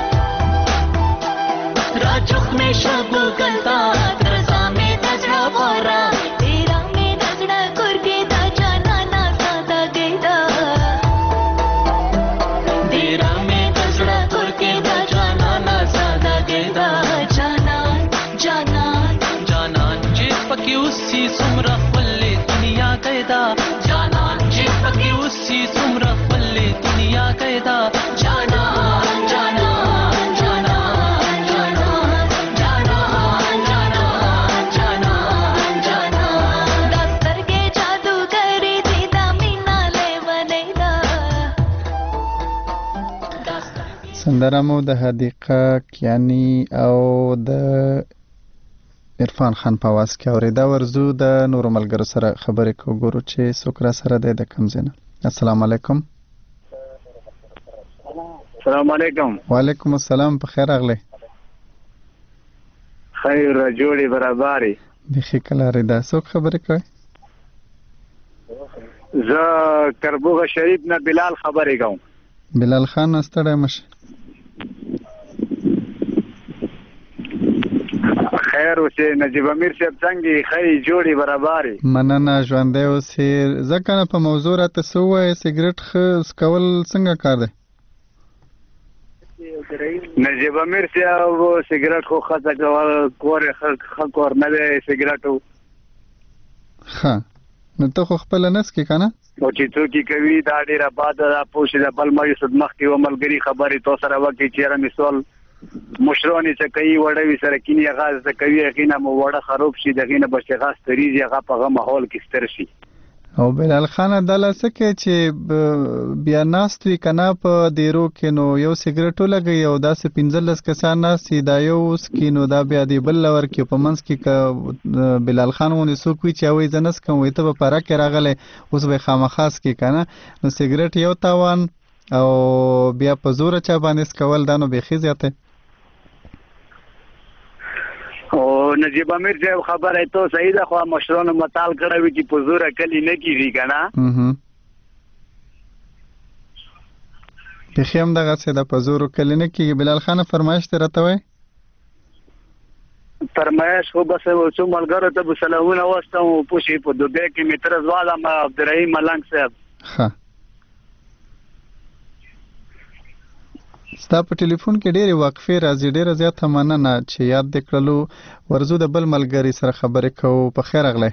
Speaker 10: رجب میں شک گلتا رضا میں دزڑا بورا تیرا میں دزڑا کر کے دا جانا نا سادا گیدا تیرا میں دزڑا کر کے دا جانا نا سادا گیدا جانان جانان جانان جس پکی اسی سمرا پلے دنیا قیدا جانان جس پکی اسی سمرا پلے دنیا قیدا جانان جانان جانان جانان جانان جانان جانان جانان دستر کے جادوگری دیدا مینا لے ونیدا
Speaker 1: سندره مو د حدیقه کیانی او د عرفان خان په आवाज کې اورېدا. ورزو د نورو ملګرو سره خبرې کوو، ګورو چې څوک را سره دی د کوم ځای نه. السلام علیکم.
Speaker 16: السلام علیکم.
Speaker 1: وعلیکم السلام. په خیر راغلی.
Speaker 16: خیر جوړې برابرې.
Speaker 1: بیخي کلارې ده. څوک خبرې کوي؟
Speaker 16: زه کربوغه شریف نه بلال خبرې کوم.
Speaker 1: بلال خان ستړی مشه.
Speaker 16: خیر اوسې. نجیب امیر صاحب څنګه خیر جوړې برابرې؟
Speaker 1: مننه ژوندی اوسې. ځکه نه په موضوع راته څه ووایې، سګرټ څکول څنګه کار دی؟
Speaker 16: نجیب امیر صاحب سګرټ خو ښځه کول کور ښه کور نه دی سګرټو.
Speaker 1: ښه نو ته خو خپله نه څکې که نه؟
Speaker 16: او چې څوک یې کوي دا ډېره باده ده. پوه شي د بل مریض مخکې و ملګري خبرې تو سره وکړي چېرې مثال مشران یې څه کوي وړه وي سره کیني هغه څه کوي هغې نه مو وړه خراب شي د هغې نه به چې هغه ستریږي هغه په هغه ماحول کې ستر شي.
Speaker 1: او بلال خانه دا لا څه کوي چې بیا ناست وي که نه په دیرو کې نو یو سګرټ ولګوي او داسې 15 کسان ناست وي دا یو وڅکي نو دا بیا دې بل له ورکړي. په منځ کې که بلال خان غوندې څوک وي چې هغوی زه نه څکم وایي ته به پاره کې راغلی اوس به یې خامخا څکې که نه. نو سګرټ یو تاوان او بیا په زوره چا باندې څکول دا نو بیخي زیات دی.
Speaker 16: او نجیب امیر صاحب خبره تو صحیح ده، خو مشرانو متال کړی وي چې په زوره کلي نه کېږي که نه.
Speaker 1: بیخي همدغسې ده، په زورو کلي نه کېږي. بلال خانه فرمایش دې راته وایي؟
Speaker 16: فرمایش خو بس څو ملګرو ته به سلامونه واستم پوه شي په دوبۍ کې مې تر زوالم عبدالرحیم ملنګ صاحب.
Speaker 1: ښه ستا په ټلیفون کې ډېرې وقفې راځي، ډېره زیاته مننه چې یاد دې کړلو. ورزو د بل ملګري سره خبرې کوو. په خیر راغلی.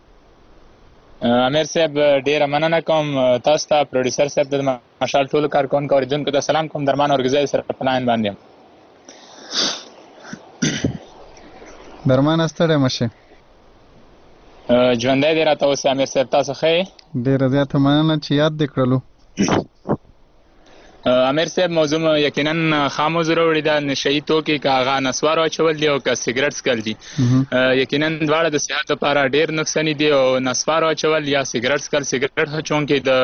Speaker 18: امیر صاحب ډېره مننه کوم تاسو ته، پروډیوسر صاحب د مشال ټولو کارکوونکو اورېدونکو ته سلام کوم. درمان اورګزۍ سره په لاین باندې یم.
Speaker 1: درمانه ستړی مشې.
Speaker 18: ژوندی دې راته اوسې امیر صاحب. تاسو ښه یې؟
Speaker 1: ډېره زیاته مننه چې یاد دې کړلو.
Speaker 18: امیر صاحب موضوع یقینا خام موضوع راوړې ده. نشهیي توکي که هغه نسوار اچول دي او که سګرټ څکل دي یقینا دواړه د صحت لپاره ډېر نقصاني دي. او نسوار اچول یا سګرټ څکل، سګرټ چونکې د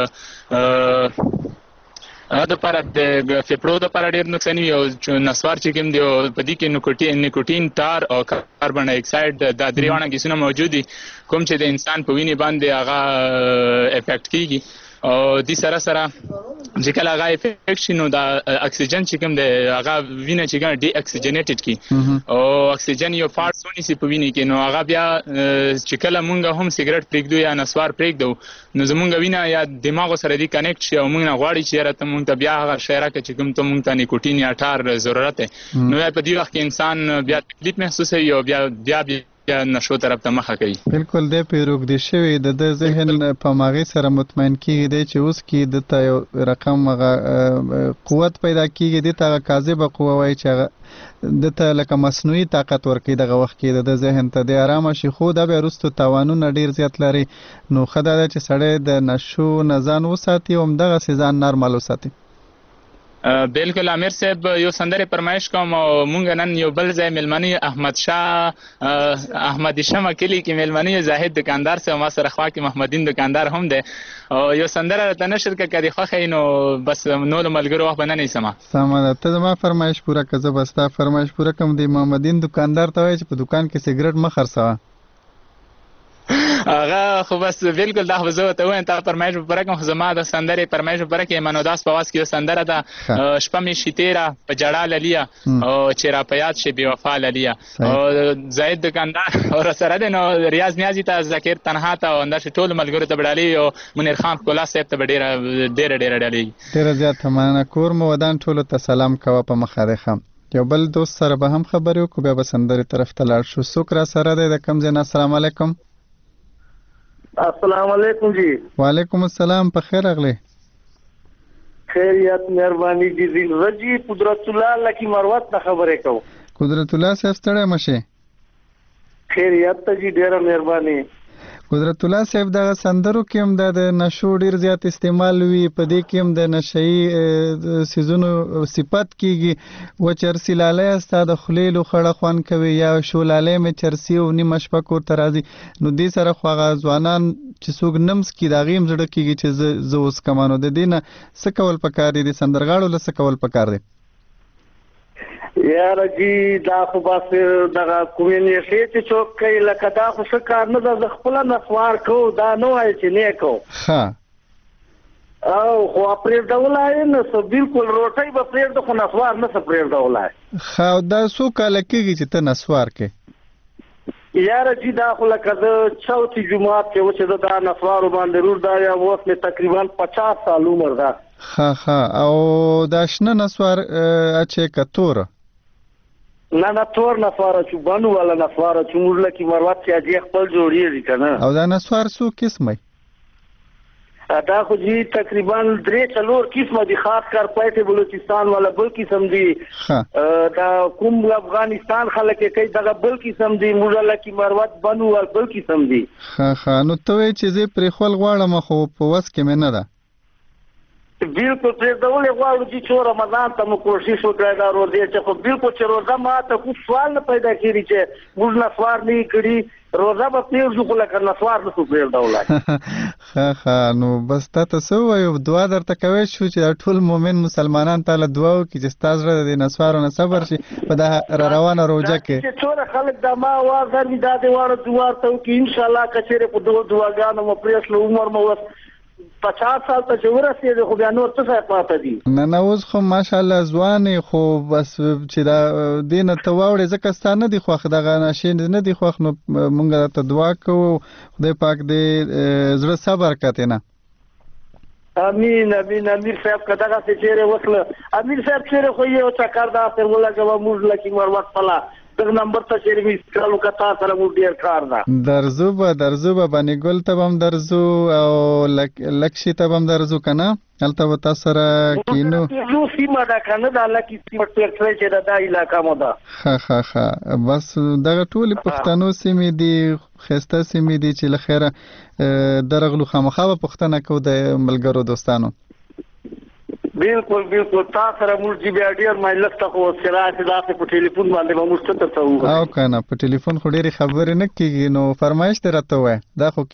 Speaker 18: لپاره د فیفړو لپاره ډېر نقصاني وي. او نسوار چې کوم دی په دې کې نیکوټین، تار او کاربن ډای اکساید دا درې واړه ګیسونه موجود دي کوم چې د انسان په وینې باندې هغه افیکټ کیږي. او دې سره سره چې کله هغه افیکټ شي نو دا اکسیجن چې کوم دی هغه وینه چې کوم ډي اکسیجنیټډ کی او اکسیجن یو پارټ ونیسي په وینې کې نو هغه بیا چې کله مونږ هم سګرټ پرېږدو یا نسوار پرېږدو نو زمونږ وینه یا دماغ سره دې کنیکټ شي او مونږ نه غواړي چې یاره ته مونږ ته بیا هغه شی راکړه چې کوم ته مونږ ته نیکوټین یا ټار ضرورت دی. نو په دې وخت کې انسان بیا تکلیف محسوسوي او بیا نشو طرف ته مخه کوي.
Speaker 1: بالکل دی پیروږدي شوی د ذهن په ماغې سره مطمئن کیږي دی چې اوس کې دته یو رقم قوت پیدا کیږي، دته کاذبه قوه وایي چې دته لکه مصنوعي طاقت ورکوي دغه وخت کې د ذهن ته د آرامه شي. خو دا بیا وروستو تاوانونه ډېر زیات لري. نو ښه دا ده چې سړی د نشو نه ځان وساتي او همدغسې ځان نارمل وساتي.
Speaker 18: بالکل امیر صاحب یو سندره فرمایش کوم او مونږ نن یو بل ځای ملمنی احمد شاه احمد شمه کلی کې ملمنی زاهد دکاندار سره ما سره خوا کې محمدین دکاندار هم دی او یو سندره ته نشر کړي خو خینو بس نو ملګرو وخت بنه نه سما
Speaker 1: سمه ته ما فرمایش پورا کزه بستا فرمایش پورا کوم دی محمدین دکاندار ته وای چې په دکان کې سیګریټ مخ خرڅوا
Speaker 18: هغه خو بس بالکل دا خو زه ته وایم تا فرمایش پوره کوم زما د سندرې فرمایش پوره کې منوداس په واس کې سندره ده شپه می شتیرا په جړه للیا او چې را پیاد شي بي وفا للیا او زید دکاندار او سره د نو ریاض نیازی ته ذکر تنها ته او اندر ټول ملګرو ته بډالي او منیر خان کولا صاحب ته ډېر ډالي
Speaker 1: ډېر زیات مننه کور مو ودان ټول ته سلام کوه په مخه خم یو بل دوست سره به هم خبرې وکړو بیا به سندرې طرف ته لاړ شو څوک را سره دی د کوم ځای نه السلام علیکم
Speaker 19: السلام علیکم جی
Speaker 1: وعلیکم السلام په خیر اغلی
Speaker 19: خیریت مهرباني دي رجی قدرت الله لکی مروت نه خبرې کو
Speaker 1: قدرت الله صاحب ستړی مشه
Speaker 19: خیریت ته جی ډیره مهرباني
Speaker 1: قدرت الله صاحب دا سندرو کې هم د نشو ډیر زیات استعمال وی په دې کې هم د نشئی سيزونو صفات کیږي و چرسی لاله استاد خلیل خړه خوان کوي یا شولاله می چرسی او نیمه شپه کو ترازی نو دې سره خو غزوانان چې څوک نمس کی دا غیم زړه کیږي چې زه اوس کمانو د دینه سکول پکار دي سندرغاړو له سکول پکار دي
Speaker 19: یار جی دا خو بس دغه کومې شي چې څوک کوي لکه دا خو څه کار نه د خپل نسوار کو دا نو وای چې نه کو ها او خو پرې ډولای نه سو بالکل روټي به پرې د خو نسوار نه سو پرې ډولای
Speaker 1: خا دا سو کال کېږي چې ته نسوار کې
Speaker 19: یار جی دا خو لکه د چوتي جمعات کې و چې دا نسوار باندې رور دا یا وخت می تقریبا 50 سال عمر دا
Speaker 1: ها او دا شنه نسوار اچې کتور
Speaker 19: نه تور نسوار چې بنو ولا نسوار چې موږ لکه مروت چې اجي خپل جوړیږي کنه
Speaker 1: او دا نسوار سو قسمه
Speaker 19: دا خو جی تقریبا 3-4 قسمه دي خاص کر پېټه بلوچستان والا بل قسم دي دا کوم افغانستان خلک کوي دا بل قسم دي موږ لکه مروت بنو ول بل قسم دي
Speaker 1: ها نو ته چې زه پر خپل غواړم خو په وس کې مې نه ده
Speaker 19: بالکل پرې ډول غواړو چې رمضان ته مو کوشش وکړای دا روزه چې خو بالکل چې روزه ما ته خو سوال نه پیدا کیږي چې موږ نه سوار نه کړی روزه به پیږو خو لکه نه سوار نه پرې ډول
Speaker 1: ها نو بس تاسو سو یو دعا درته کوي چې ټول مؤمن مسلمانان تعالی دعا وکړي چې تاسو د نسوارو نه صبر شي په دا روانه روزه کې
Speaker 19: چې ټول خلک د ما واز درې د دې واره دعا ته وکړي ان شاء الله کچېره په دوه دعاګانو مو پرېښل عمر مو 50 سال ته چې ورسېږي خو بیا نور څه پاتې دي
Speaker 1: نه اوس خو ماشاءالله ځوانې خو بس چې دا دینه ته واوړې ځکه ستانه دي خو دغه نشین نه دي خو نو مونږ ته دعا کوو خدای پاک دې زړه صبر کړي نه
Speaker 19: امين امیر صاحب کداغه چیرې وصله امیر صاحب چیرې خو یو چکر دا پر ولګو موږ لکه مروت پلا د نمبر ته چیرې وی کالو کتا سره مو ډیر کار ده
Speaker 1: درزو باندې ګل ته هم درزو او لکشي ته هم درزو کنه هلته وتا سره کینو
Speaker 19: یو سیمه دا کنه دا لکه سیمه ټریکټر چې دا علاقہ مو ده
Speaker 1: ها بس دغه ټول پښتنو سیمې دي خسته سیمې دي چې لخيره درغلو خامخا پښتنه کو د ملګرو دوستانو
Speaker 19: بالکل تاسو سره موږ بیا ډیر مایلسته خو سره داسې په ټلیفون باندې موږ ته ته
Speaker 1: او کنه په ټلیفون خو ډیره خبرې نه کیږي نو فرمایش درته وای دا خو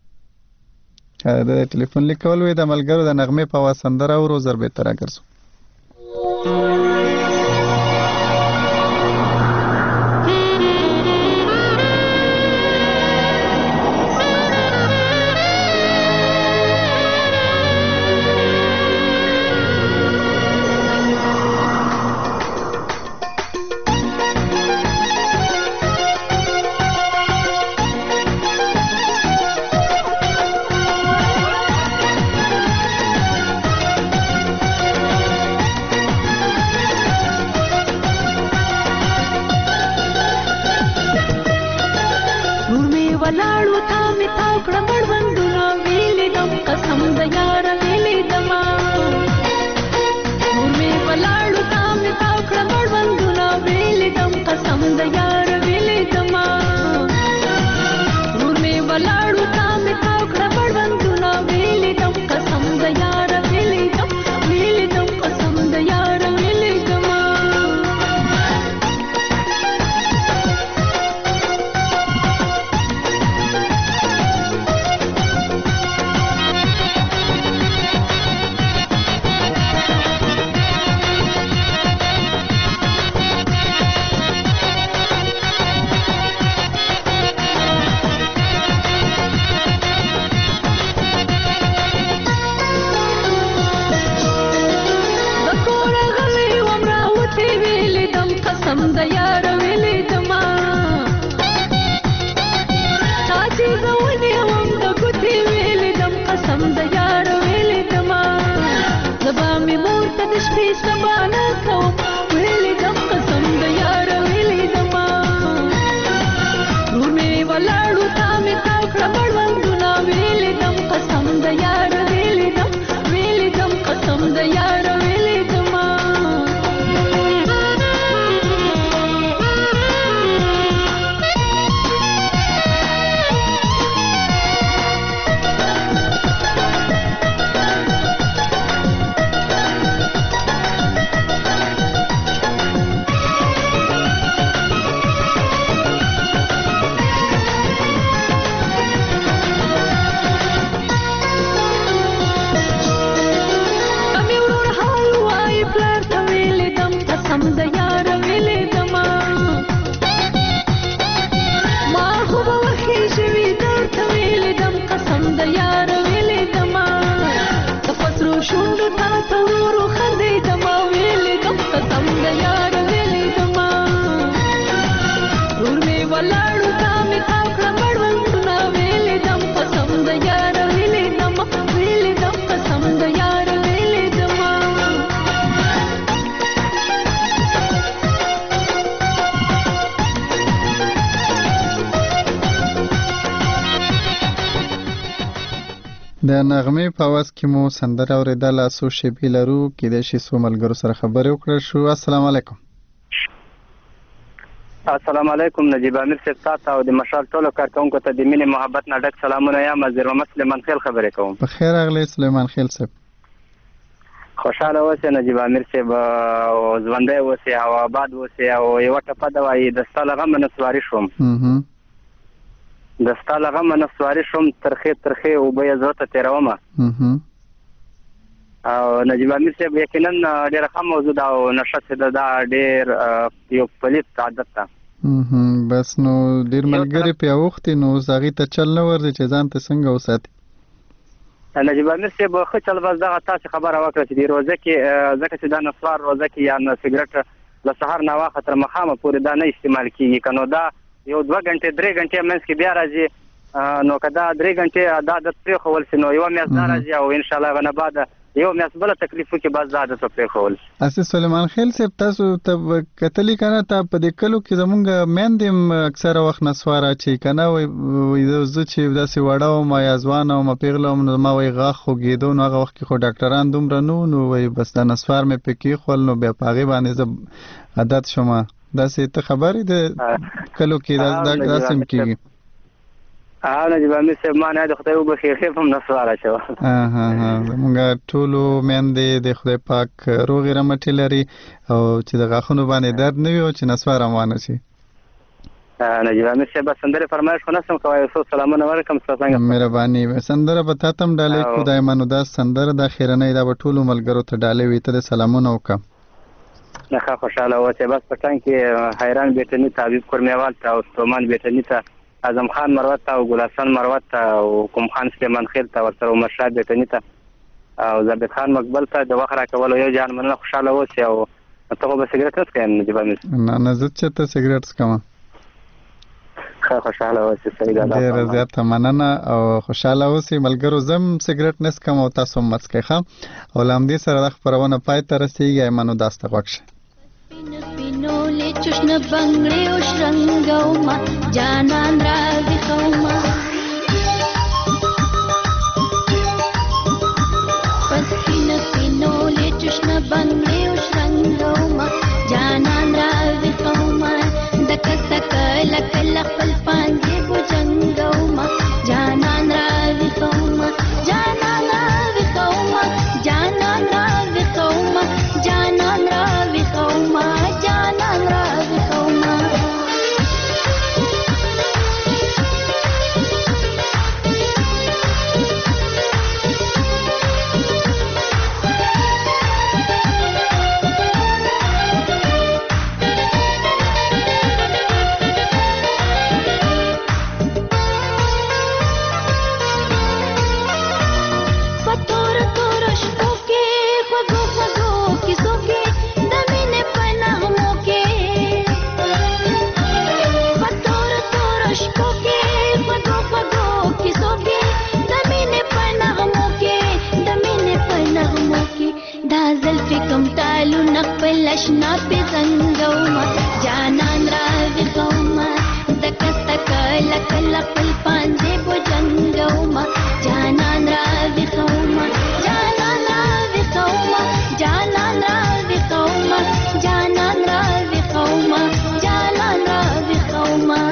Speaker 1: کیږي دا ټلیفون لیکول وای د ملګرو د نغمه په واسندره او روزر به تر اگرسو
Speaker 20: قسم د یار ویلې دما چاچی زونی هم د ګوتې ویلې دم قسم د یار ویلې دما زبا می مور ته د شپې سبا نه کوم ویلې دم قسم د یار ویلې دما نور می ولاړو تا می تاو کړه مړوندونه ویلې دم قسم د یار ویلې دم قسم د یار ویلې دما
Speaker 1: د نغمې په اواز کې مو سندره اورېدله، څو شیبې لرو، کیدای شي څو ملګرو سره خبرې وکړل شو. السلام علیکم.
Speaker 21: السلام علیکم. نجیب امیر صاحب تاسو او د مشال ټولو کارکونکو ته د مینې محبت نه ډک سلامونه. یم زیرمحمد سلیمان خیل خبرې کوم.
Speaker 1: په خیر راغلی سلیمان خیل صاحب.
Speaker 21: خوشاله اوسئ نجیب امیر صاحب، ژوندی اوسئ او آباد اوسئ. او یوه ټپه ده وایي د ستا له غمه نسواري شوم، د ستا له غمه نسواري شوم، ترخې ترخې اوبه یې زړه ته تېرومه. او نجیب امیر صاحب یقینا ډېره ښه موضوع ده او نشه چې ده دا ډېر یو پلیت عادت ده.
Speaker 1: بس نو ډېر ملګري پې اوښتي، نو اوس هغې ته چل نه ورځي چې ځان ته څنګه وساتي.
Speaker 21: نجیب امیر صاحب ښه چل بس دغه تاسې خبره وکړه چې د روزه کې ځکه چې دا نسوار روزه کې یا سګرټ له سهار نه واخه تر ماښامه پورې دا نه استعمال کېږي. که نو دا یو 2 غنټې 3 غنټې منځ کې بیا راځي، نو که دا 3 غنټې دا عادت پرېښول شي نو یوه میاشت دا راځي او انشاءالله هغه نه بعد یو میاشت بله تکلیف وکړي، بس دا عادت پرېښول.
Speaker 1: اسې سلیمان خیل صاحب تاسو ته کتلي که نه، ته په دې کلو کې زمونږ میندې هم اکثره وخت نسوار اچوي که نه، وایي زه چې داسې وړه وم یا ځوانه وم پیغله وم نو ما وایي غاښ خوږېدو، نو هغه وخت کې خو ډاکټران دومره نه وو، نو وایي بس دا نسوار مې پې کېښول نو بیا په هغې باندې زه عادت شوم. داسې ته خبرې د کلو کې داسې هم کېږي.
Speaker 21: نجیب امیر صاحب ما نه د خدای وبخښي ښې هم نسوار اچوه.
Speaker 1: زمونږ ټولو میندې د خدای پاک روغې رمټې لري او چې د غاښونو باندې درد نه وي او چې نسوار هم وانه شي.
Speaker 21: نجیب امیر صاحب سندرې فرمایش خو نشم کولی، څو سلامونه ورکړم.
Speaker 1: مهرباني. سندره به تا ته هم ډالۍ کړو، دا یمنو دا سندره دا خیرنۍ دا به ټولو ملګرو ته ډالۍ وي. ته د سلامونه وکړه.
Speaker 21: ښه خوشحاله اوسئ. بس په ټنګ کې حیران بیټني ته، حبیب کورمیوال ته او ستومان بیټني ته، اعظم خان مروت ته او ګلحسن مروت ته او کوم خان سلیمان خیل ته، ورسره عمر شاه بیټني ته او زبید خان مقبل ته د وخت راکولو یو جان مننه. خوشحاله اوسئ. او ته خو به سګرټ نه څښې نجیب امیر؟
Speaker 1: نه زه چېرته سګرټ څښم.
Speaker 21: ښه خوشحاله اوسئ. صحیح ده.
Speaker 1: ډېره زیاته مننه او خوشحاله اوسئ ملګرو. زه هم سګرټ نه څښم او تاسو هم مه څښئ ښه. او له همدې سره دا خپرونه پای ته رسېږي. ایمنو داسته غوږ شئ.
Speaker 22: پینولې چشنه بنګړې او شرنګومه جانان راځي خومه پس پینولې چشنه بنګړې او شرنګومه جانان راځي خومه دکه سکه لکه خپل پانځې بوجنګومه جانان راځي خومه جانان راځي خومه جانان راځي خومه جانان راځي خومه جانان راځي خومه په زنګوما جانان را وګوما دک تک لک لک پانځه بوجنګوما جانان را وګوما جانان را وګوما جانان را وګوما جانان را وګوما جانان را وګوما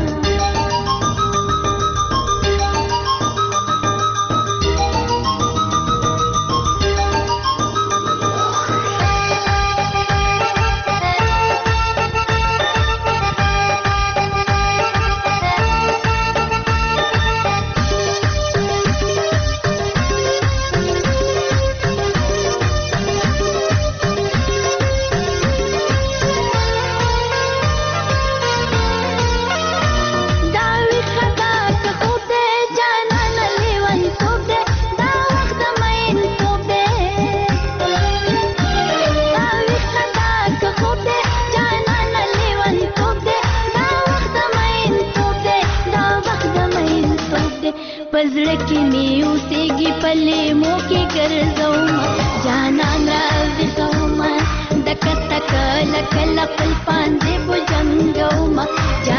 Speaker 22: पजड़ की नींव सेगी पले मोके गर्जौमा जानन را وګوما دک تک لک لک پانځه بوجنګوما